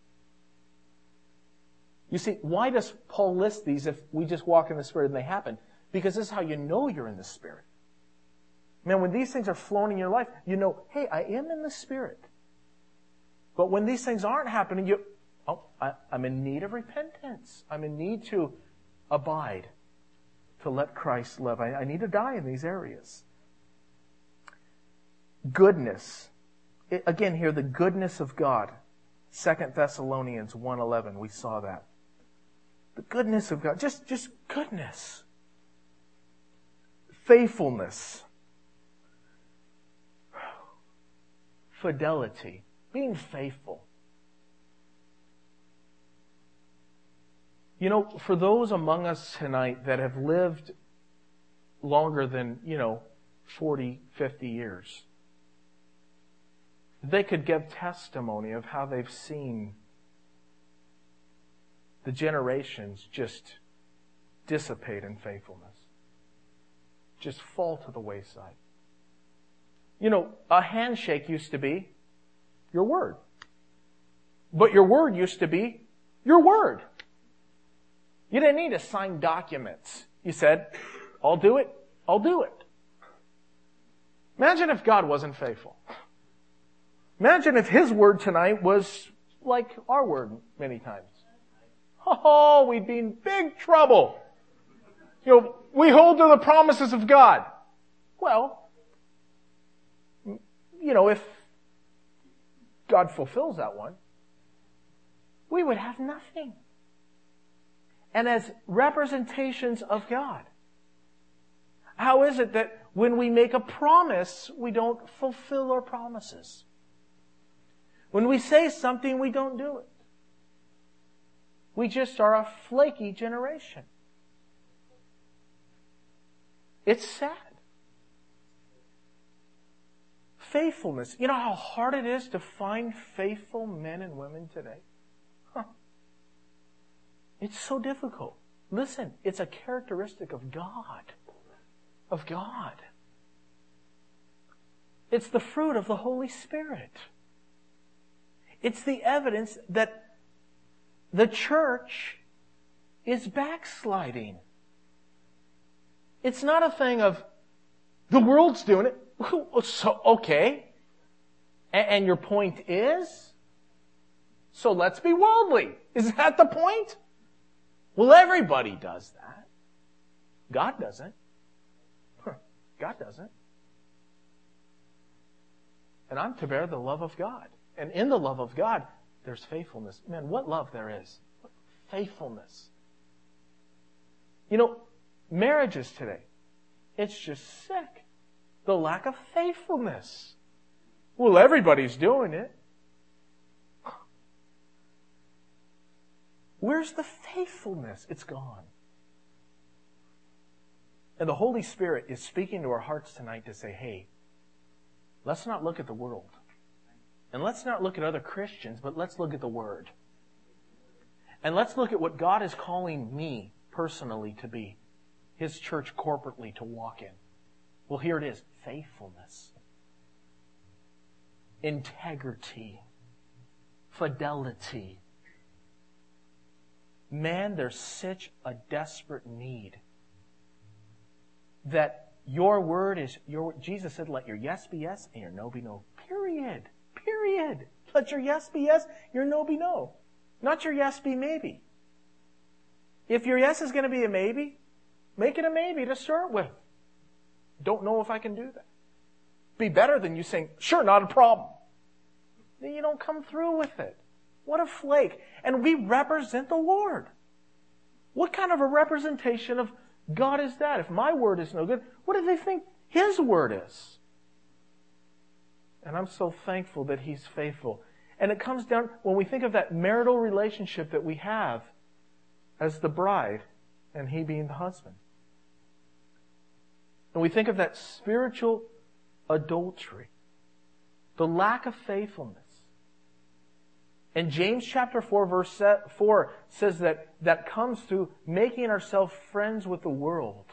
You see, why does Paul list these if we just walk in the Spirit and they happen? Because this is how you know you're in the Spirit. Man, when these things are flowing in your life, you know, hey, I am in the Spirit. But when these things aren't happening, you, oh, I, I'm in need of repentance. I'm in need to abide. To let Christ live. I, I need to die in these areas. Goodness. It, again here, the goodness of God. Second Thessalonians one eleven, we saw that. The goodness of God. Just, just goodness. Faithfulness. Fidelity. Being faithful. You know, for those among us tonight that have lived longer than, you know, forty, fifty years, they could give testimony of how they've seen the generations just dissipate in faithfulness. Just fall to the wayside. You know, a handshake used to be your word. But your word used to be your word. You didn't need to sign documents. You said, I'll do it. I'll do it. Imagine if God wasn't faithful. Imagine if His word tonight was like our word many times. Oh, we'd be in big trouble. You know, we hold to the promises of God. Well, you know, if God fulfills that one, we would have nothing. And as representations of God, how is it that when we make a promise, we don't fulfill our promises? When we say something, we don't do it. We just are a flaky generation. It's sad. Faithfulness. You know how hard it is to find faithful men and women today? Huh. It's so difficult. Listen, it's a characteristic of God. Of God. It's the fruit of the Holy Spirit. It's the evidence that the church is backsliding. It's not a thing of, the world's doing it. So, okay. And, and your point is? So let's be worldly. Is that the point? Well, everybody does that. God doesn't. Huh. God doesn't. And I'm to bear the love of God. And in the love of God, there's faithfulness. Man, what love there is. Faithfulness. You know, marriages today, it's just sick. The lack of faithfulness. Well, everybody's doing it. Where's the faithfulness? It's gone. And the Holy Spirit is speaking to our hearts tonight to say, hey, let's not look at the world. And let's not look at other Christians, but let's look at the Word. And let's look at what God is calling me personally to be. His church corporately to walk in. Well, here it is. Faithfulness. Integrity. Fidelity. Man, there's such a desperate need that your word is your. Jesus said, "Let your yes be yes and your no be no." Period. Period. Let your yes be yes, your no be no. Not your yes be maybe. If your yes is going to be a maybe, make it a maybe to start with. Don't know if I can do that. Be better than you saying, "Sure, not a problem." Then you don't come through with it. What a flake. And we represent the Lord. What kind of a representation of God is that? If my word is no good, what do they think His word is? And I'm so thankful that He's faithful. And it comes down, when we think of that marital relationship that we have as the bride and He being the husband. And we think of that spiritual adultery, the lack of faithfulness. And James chapter four verse four says that that comes through making ourselves friends with the world.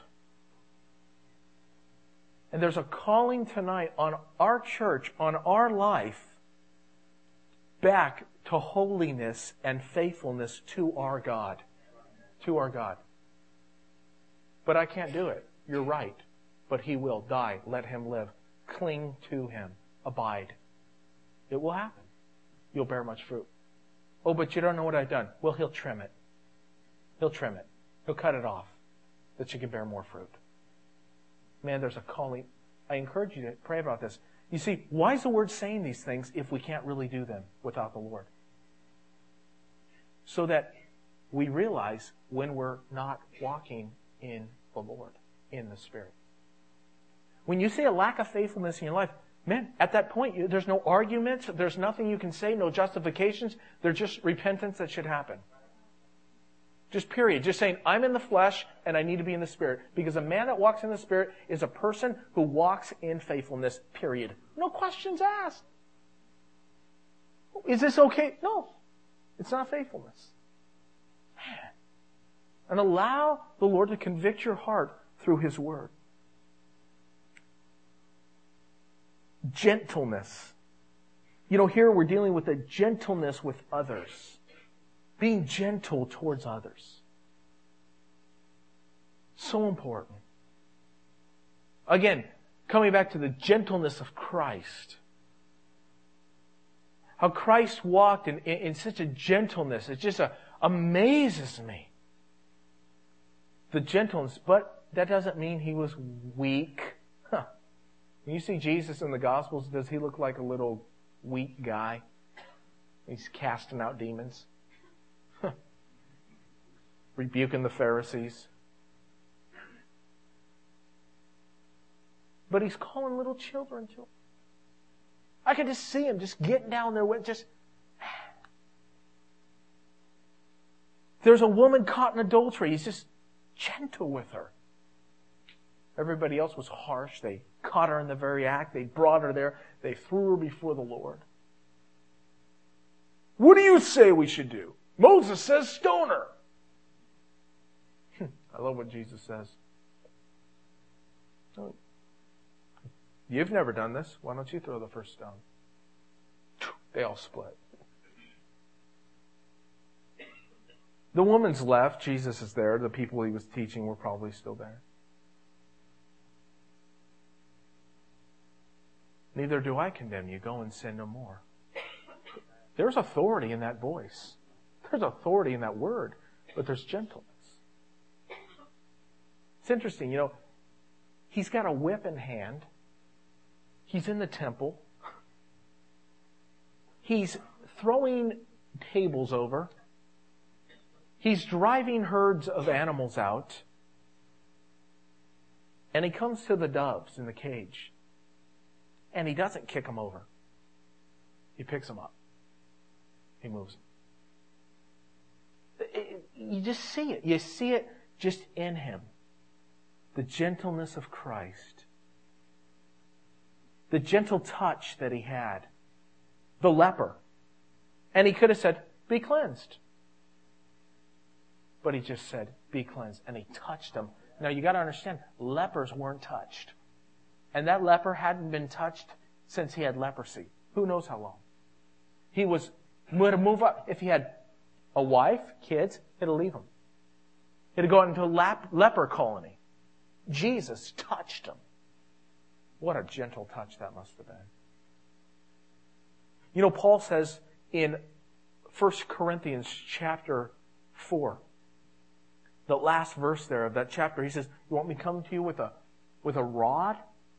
And there's a calling tonight on our church, on our life, back to holiness and faithfulness to our God. To our God. But I can't do it. You're right. But He will. Die. Let Him live. Cling to Him. Abide. It will happen. You'll bear much fruit. Oh, but you don't know what I've done. Well, He'll trim it. He'll trim it. He'll cut it off that you can bear more fruit. Man, there's a calling. I encourage you to pray about this. You see, why is the Word saying these things if we can't really do them without the Lord? So that we realize when we're not walking in the Lord, in the Spirit. When you say a lack of faithfulness in your life, man, at that point, there's no arguments, there's nothing you can say, no justifications. There's just repentance that should happen. Just period. Just saying, I'm in the flesh and I need to be in the Spirit. Because a man that walks in the Spirit is a person who walks in faithfulness, period. No questions asked. Is this okay? No. It's not faithfulness. Man. And allow the Lord to convict your heart through His Word. Gentleness. You know, here we're dealing with a gentleness with others. Being gentle towards others. So important. Again, coming back to the gentleness of Christ. How Christ walked in, in, in such a gentleness. It just uh, amazes me. The gentleness. But that doesn't mean He was weak. Huh. When you see Jesus in the Gospels, does He look like a little weak guy? He's casting out demons. Rebuking the Pharisees. But He's calling little children to Him. I could just see Him just getting down there with just... There's a woman caught in adultery. He's just gentle with her. Everybody else was harsh. They caught her in the very act. They brought her there. They threw her before the Lord. What do you say we should do? Moses says stone her. I love what Jesus says. You've never done this. Why don't you throw the first stone? They all split. The woman's left. Jesus is there. The people He was teaching were probably still there. Neither do I condemn you. Go and sin no more. There's authority in that voice. There's authority in that word. But there's gentleness. It's interesting, you know, He's got a whip in hand. He's in the temple. He's throwing tables over. He's driving herds of animals out. And He comes to the doves in the cage. And He doesn't kick them over. He picks them up. He moves them. it, you just see it. You see it just in him. The gentleness of Christ. The gentle touch that he had. The leper. And he could have said, be cleansed. But he just said, be cleansed. And he touched him. Now you got to understand, lepers weren't touched. And that leper hadn't been touched since he had leprosy. Who knows how long. He was, would move up. If he had a wife, kids, it'll leave him. It'll go out into a lap, leper colony. Jesus touched him. What a gentle touch that must have been. You know, Paul says in First Corinthians chapter four, the last verse there of that chapter, he says, you want me to come to you with a, with a rod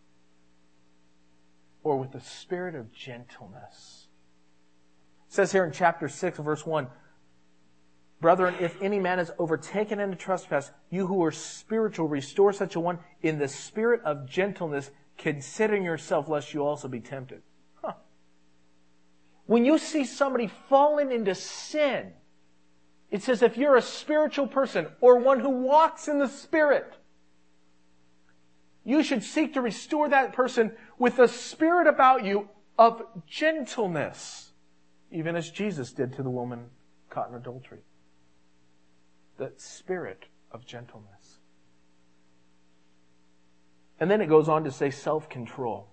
or with the spirit of gentleness? It says here in chapter six, verse one, brethren, if any man is overtaken in a trespass, you who are spiritual, restore such a one in the spirit of gentleness, considering yourself, lest you also be tempted. Huh. When you see somebody falling into sin, it says if you're a spiritual person or one who walks in the Spirit, you should seek to restore that person with a spirit about you of gentleness, even as Jesus did to the woman caught in adultery. The spirit of gentleness. And then it goes on to say self-control.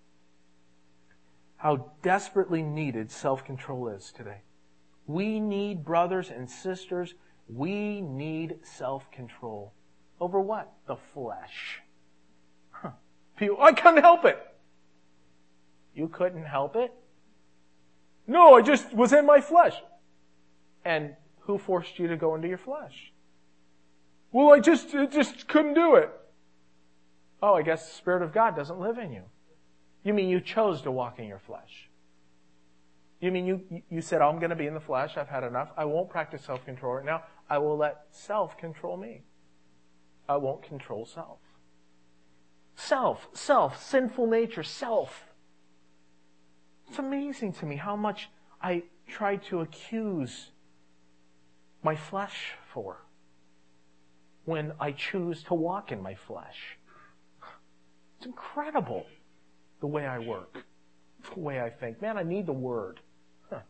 How desperately needed self-control is today. We need, brothers and sisters, we need self-control. Over what? The flesh. Huh. People, I couldn't help it. You couldn't help it? No, I just was in my flesh. And who forced you to go into your flesh? Well, I just, I just couldn't do it. Oh, I guess the Spirit of God doesn't live in you. You mean you chose to walk in your flesh? You mean you, you said, oh, I'm going to be in the flesh. I've had enough. I won't practice self-control right now. I will let self control me. I won't control self. Self, self, sinful nature, self. It's amazing to me how much I try to accuse my flesh for when I choose to walk in my flesh. It's incredible the way I work, the way I think. Man, I need the Word. Huh.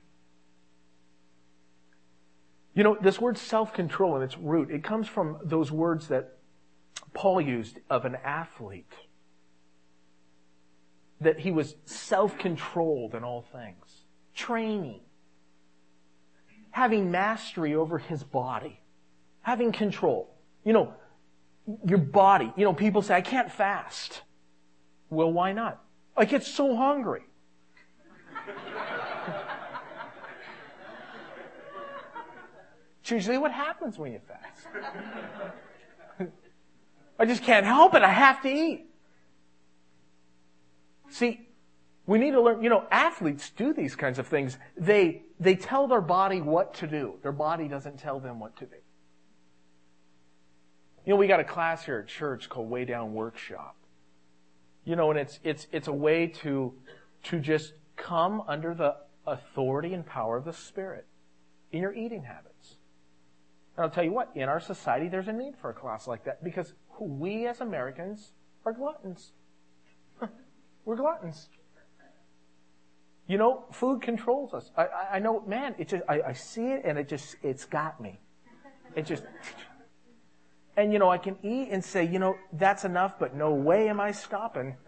You know, this word self-control in its root, it comes from those words that Paul used of an athlete. That he was self-controlled in all things. Training. Having mastery over his body. Having control. You know, your body. You know, people say, I can't fast. Well, why not? I get so hungry. It's usually what happens when you fast. I just can't help it. I have to eat. See, we need to learn, you know, athletes do these kinds of things. They, they tell their body what to do. Their body doesn't tell them what to do. You know, we got a class here at church called Way Down Workshop. You know, and it's, it's, it's a way to, to just come under the authority and power of the Spirit in your eating habits. And I'll tell you what, in our society, there's a need for a class like that because we as Americans are gluttons. We're gluttons. You know, food controls us. I, I, I know, man, it just, I, I see it and it just, it's got me. It just, and you know, I can eat and say, you know, that's enough, but no way am I stopping.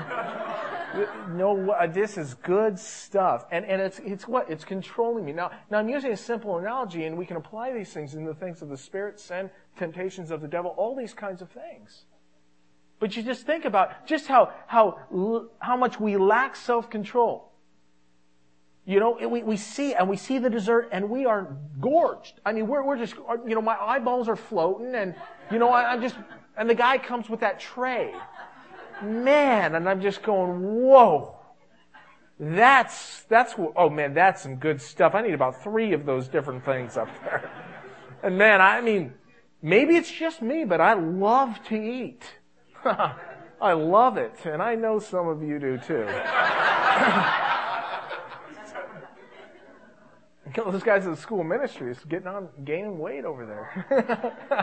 No, this is good stuff. And, and it's, it's what? It's controlling me. Now, now I'm using a simple analogy and we can apply these things in the things of the Spirit, sin, temptations of the devil, all these kinds of things. But you just think about just how, how, how much we lack self-control. You know, we, we see, and we see the dessert and we are gorged. I mean, we're, we're just, you know, my eyeballs are floating and, you know, I, I'm just, and the guy comes with that tray. Man, and I'm just going, whoa. That's, that's, oh man, that's some good stuff. I need about three of those different things up there. And man, I mean, maybe it's just me, but I love to eat. I love it, and I know some of you do too. You know, those guys at the school of ministry is getting on, gaining weight over there.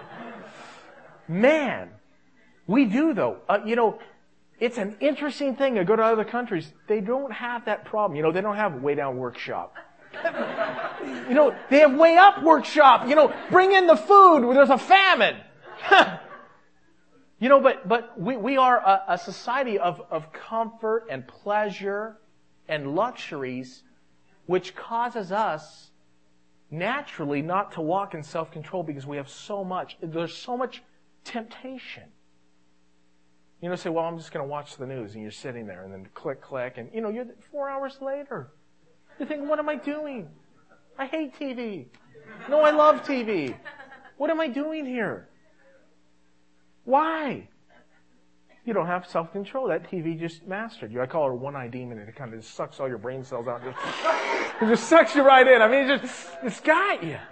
Man, we do though. Uh, you know, it's an interesting thing. I go to other countries, they don't have that problem. You know, they don't have way down workshop. You know, they have way up workshop. You know, bring in the food when there's a famine. You know, but but we, we are a, a society of, of comfort and pleasure and luxuries, which causes us naturally not to walk in self-control because we have so much. There's so much temptation. You know, say, well, I'm just going to watch the news, and you're sitting there, and then click, click, and, you know, you're four hours later. You're thinking, what am I doing? I hate T V. No, I love T V. What am I doing here? Why? You don't have self-control. That T V just mastered you. I call her one-eye demon, and it kind of just sucks all your brain cells out. And just, it just sucks you right in. I mean, it just, it's got you.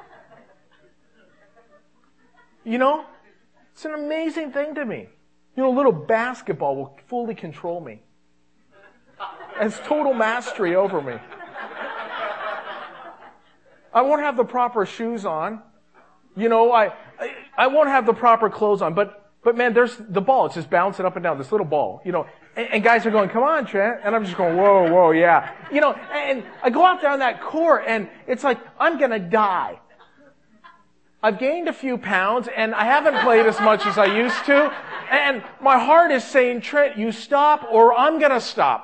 You know? It's an amazing thing to me. You know, a little basketball will fully control me. It's total mastery over me. I won't have the proper shoes on. You know, I, I I won't have the proper clothes on. But but man, there's the ball. It's just bouncing up and down. This little ball. You know, and, and guys are going, "Come on, Trent," and I'm just going, "Whoa, whoa, yeah." You know, and I go out there on that court, and it's like I'm gonna die. I've gained a few pounds, and I haven't played as much as I used to. And my heart is saying, Trent, you stop, or I'm gonna stop.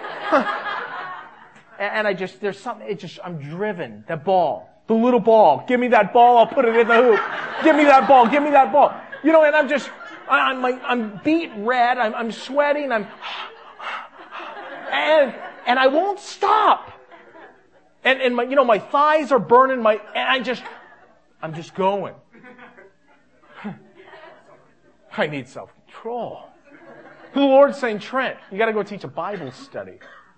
And I just, there's something, it just, I'm driven. That ball. The little ball. Give me that ball, I'll put it in the hoop. Give me that ball, give me that ball. You know, and I'm just, I'm like, I'm beat red, I'm, I'm sweating, I'm, and, and I won't stop. And, and my, you know, my thighs are burning, my, and I just, I'm just going. I need self-control. The Lord's saying, Trent, you gotta go teach a Bible study.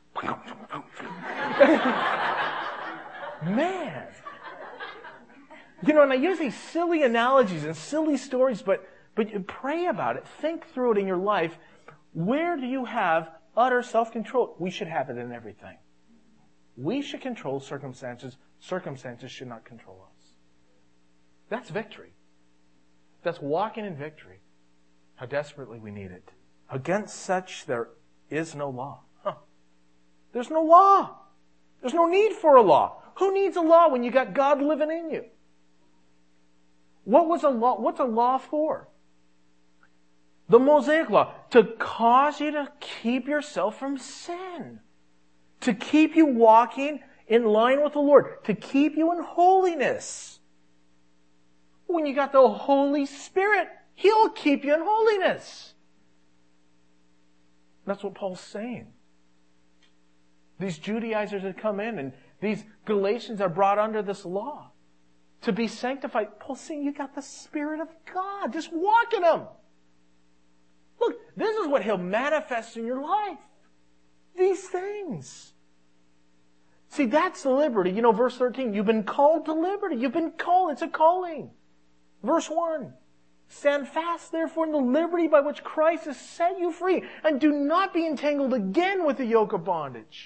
Man. You know, and I use these silly analogies and silly stories, but, but you pray about it. Think through it in your life. Where do you have utter self-control? We should have it in everything. We should control circumstances. Circumstances should not control us. That's victory. That's walking in victory. How desperately we need it. Against such there is no law. Huh. There's no law. There's no need for a law. Who needs a law when you got God living in you? What was a law? What's a law for? The Mosaic law. To cause you to keep yourself from sin. To keep you walking in line with the Lord. To keep you in holiness. When you got the Holy Spirit, He'll keep you in holiness. That's what Paul's saying. These Judaizers had come in, and these Galatians are brought under this law to be sanctified. Paul's saying, you got the Spirit of God. Just walk in Him. Look, this is what He'll manifest in your life. These things. See, that's the liberty. You know, verse thirteen, you've been called to liberty. You've been called. It's a calling. Verse one, stand fast, therefore, in the liberty by which Christ has set you free, and do not be entangled again with the yoke of bondage.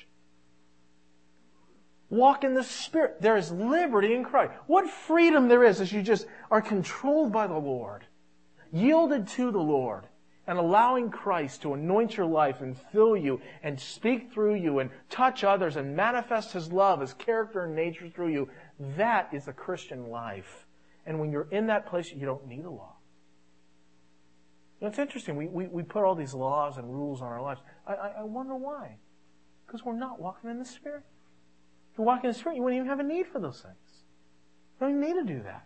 Walk in the Spirit. There is liberty in Christ. What freedom there is as you just are controlled by the Lord, yielded to the Lord, and allowing Christ to anoint your life and fill you and speak through you and touch others and manifest His love, His character and nature through you. That is the Christian life. And when you're in that place, you don't need a law. You know, it's interesting. We, we, we put all these laws and rules on our lives. I, I, I wonder why. Because we're not walking in the Spirit. If you're walking in the Spirit, you wouldn't even have a need for those things. You don't even need to do that.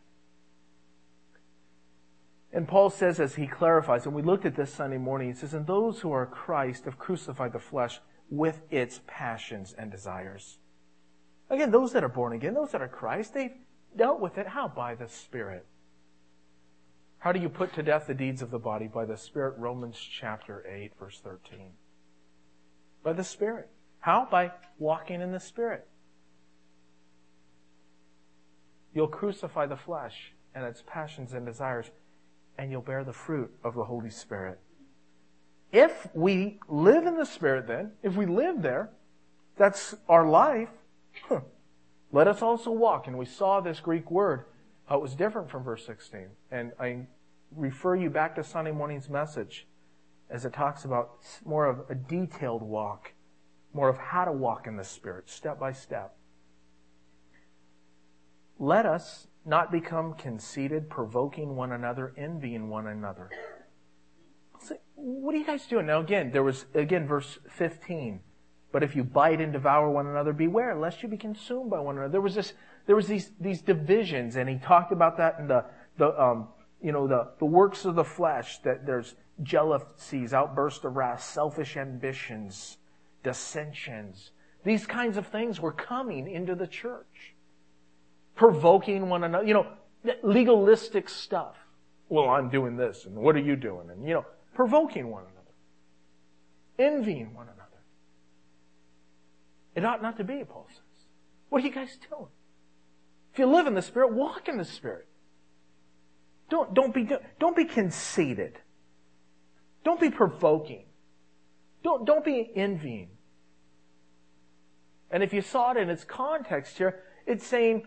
And Paul says, as he clarifies, and we looked at this Sunday morning, he says, and those who are Christ have crucified the flesh with its passions and desires. Again, those that are born again, those that are Christ, they've dealt with it. How? By the Spirit. How do you put to death the deeds of the body? By the Spirit. Romans chapter eight, verse thirteen. By the Spirit. How? By walking in the Spirit. You'll crucify the flesh and its passions and desires, and you'll bear the fruit of the Holy Spirit. If we live in the Spirit then, if we live there, that's our life, huh, Let us also walk. And we saw this Greek word, how it was different from verse sixteen. And I refer you back to Sunday morning's message as it talks about more of a detailed walk, more of how to walk in the Spirit, step by step. Let us not become conceited, provoking one another, envying one another. So, what are you guys doing? Now again, there was, again, verse fifteen. But if you bite and devour one another, beware, lest you be consumed by one another. There was this, there was these, these divisions, and he talked about that in the, the, um, you know, the, the works of the flesh, that there's jealousies, outbursts of wrath, selfish ambitions, dissensions. These kinds of things were coming into the church. Provoking one another, you know, legalistic stuff. Well, I'm doing this, and what are you doing? And, you know, provoking one another. Envying one another. It ought not to be, Paul says. What are you guys doing? If you live in the Spirit, walk in the Spirit. Don't, don't be, don't be conceited. Don't be provoking. Don't, don't be envying. And if you saw it in its context here, it's saying,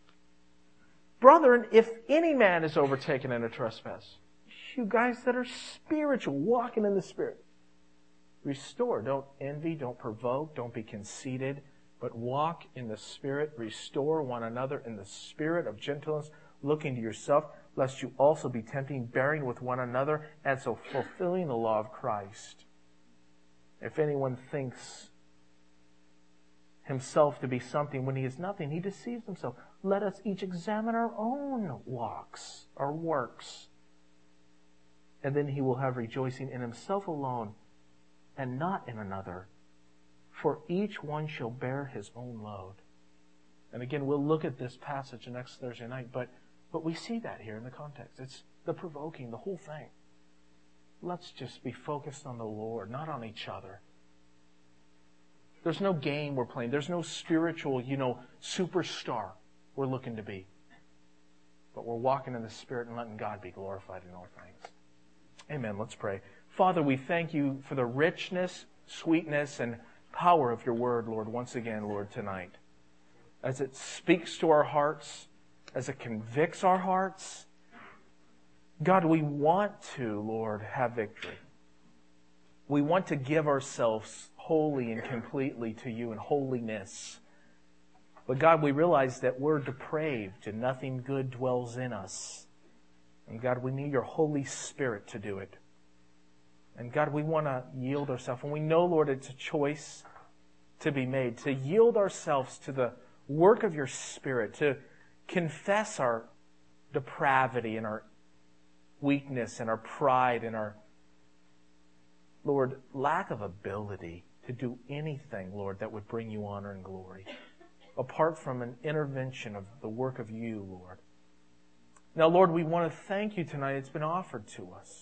brethren, if any man is overtaken in a trespass, you guys that are spiritual, walking in the Spirit, restore. Don't envy, don't provoke, don't be conceited, but walk in the Spirit. Restore one another in the spirit of gentleness, looking to yourself, lest you also be tempting, bearing with one another, and so fulfilling the law of Christ. If anyone thinks himself to be something when he is nothing, he deceives himself. Let us each examine our own walks, our works. And then he will have rejoicing in himself alone, and not in another. For each one shall bear his own load. And again, we'll look at this passage next Thursday night, but, but we see that here in the context. It's the provoking, the whole thing. Let's just be focused on the Lord, not on each other. There's no game we're playing. There's no spiritual, you know, superstar we're looking to be. But we're walking in the Spirit and letting God be glorified in all things. Amen. Let's pray. Father, we thank you for the richness, sweetness, and power of your word, Lord, once again, Lord, tonight. As it speaks to our hearts, as it convicts our hearts, God, we want to, Lord, have victory. We want to give ourselves wholly and completely to you in holiness. But God, we realize that we're depraved and nothing good dwells in us. And God, we need your Holy Spirit to do it. And God, we want to yield ourselves. And we know, Lord, it's a choice to be made, to yield ourselves to the work of your Spirit, to confess our depravity and our weakness and our pride and our, Lord, lack of ability to do anything, Lord, that would bring you honor and glory, apart from an intervention of the work of you, Lord. Now, Lord, we want to thank you tonight. It's been offered to us.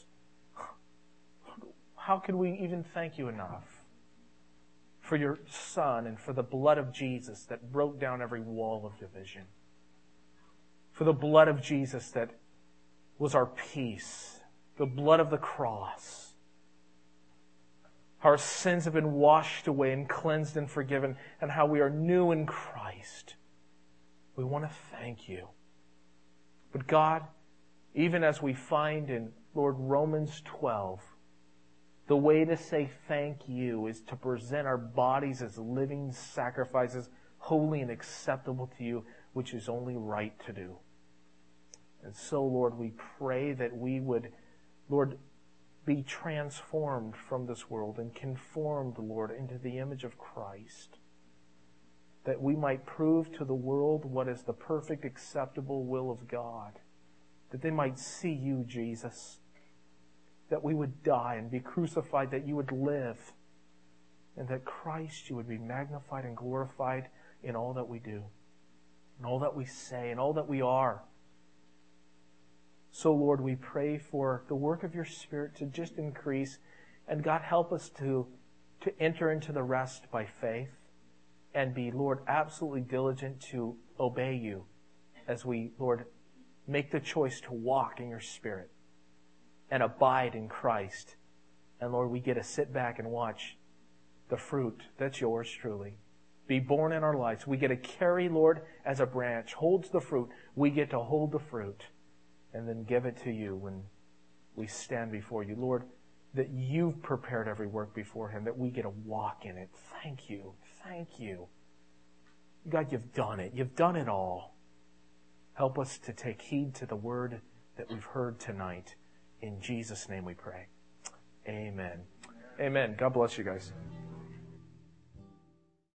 How could we even thank you enough for your Son and for the blood of Jesus that broke down every wall of division? For the blood of Jesus that was our peace, the blood of the cross. Our sins have been washed away and cleansed and forgiven, and how we are new in Christ. We want to thank you. But God, even as we find in, Lord, Romans twelve, the way to say thank you is to present our bodies as living sacrifices, holy and acceptable to you, which is only right to do. And so, Lord, we pray that we would, Lord, be transformed from this world and conformed, Lord, into the image of Christ. That we might prove to the world what is the perfect, acceptable will of God. That they might see you, Jesus. That we would die and be crucified, that you would live. And that Christ, you would be magnified and glorified in all that we do. In all that we say, in all that we are. So, Lord, we pray for the work of your Spirit to just increase. And God, help us to, to enter into the rest by faith. And be, Lord, absolutely diligent to obey you. As we, Lord, make the choice to walk in your Spirit. And abide in Christ. And Lord, we get to sit back and watch the fruit that's yours truly be born in our lives. We get to carry, Lord, as a branch holds the fruit. We get to hold the fruit and then give it to you when we stand before you. Lord, that you've prepared every work beforehand, that we get to walk in it. Thank you. Thank you. God, you've done it. You've done it all. Help us to take heed to the word that we've heard tonight. In Jesus' name we pray. Amen. Amen. God bless you guys.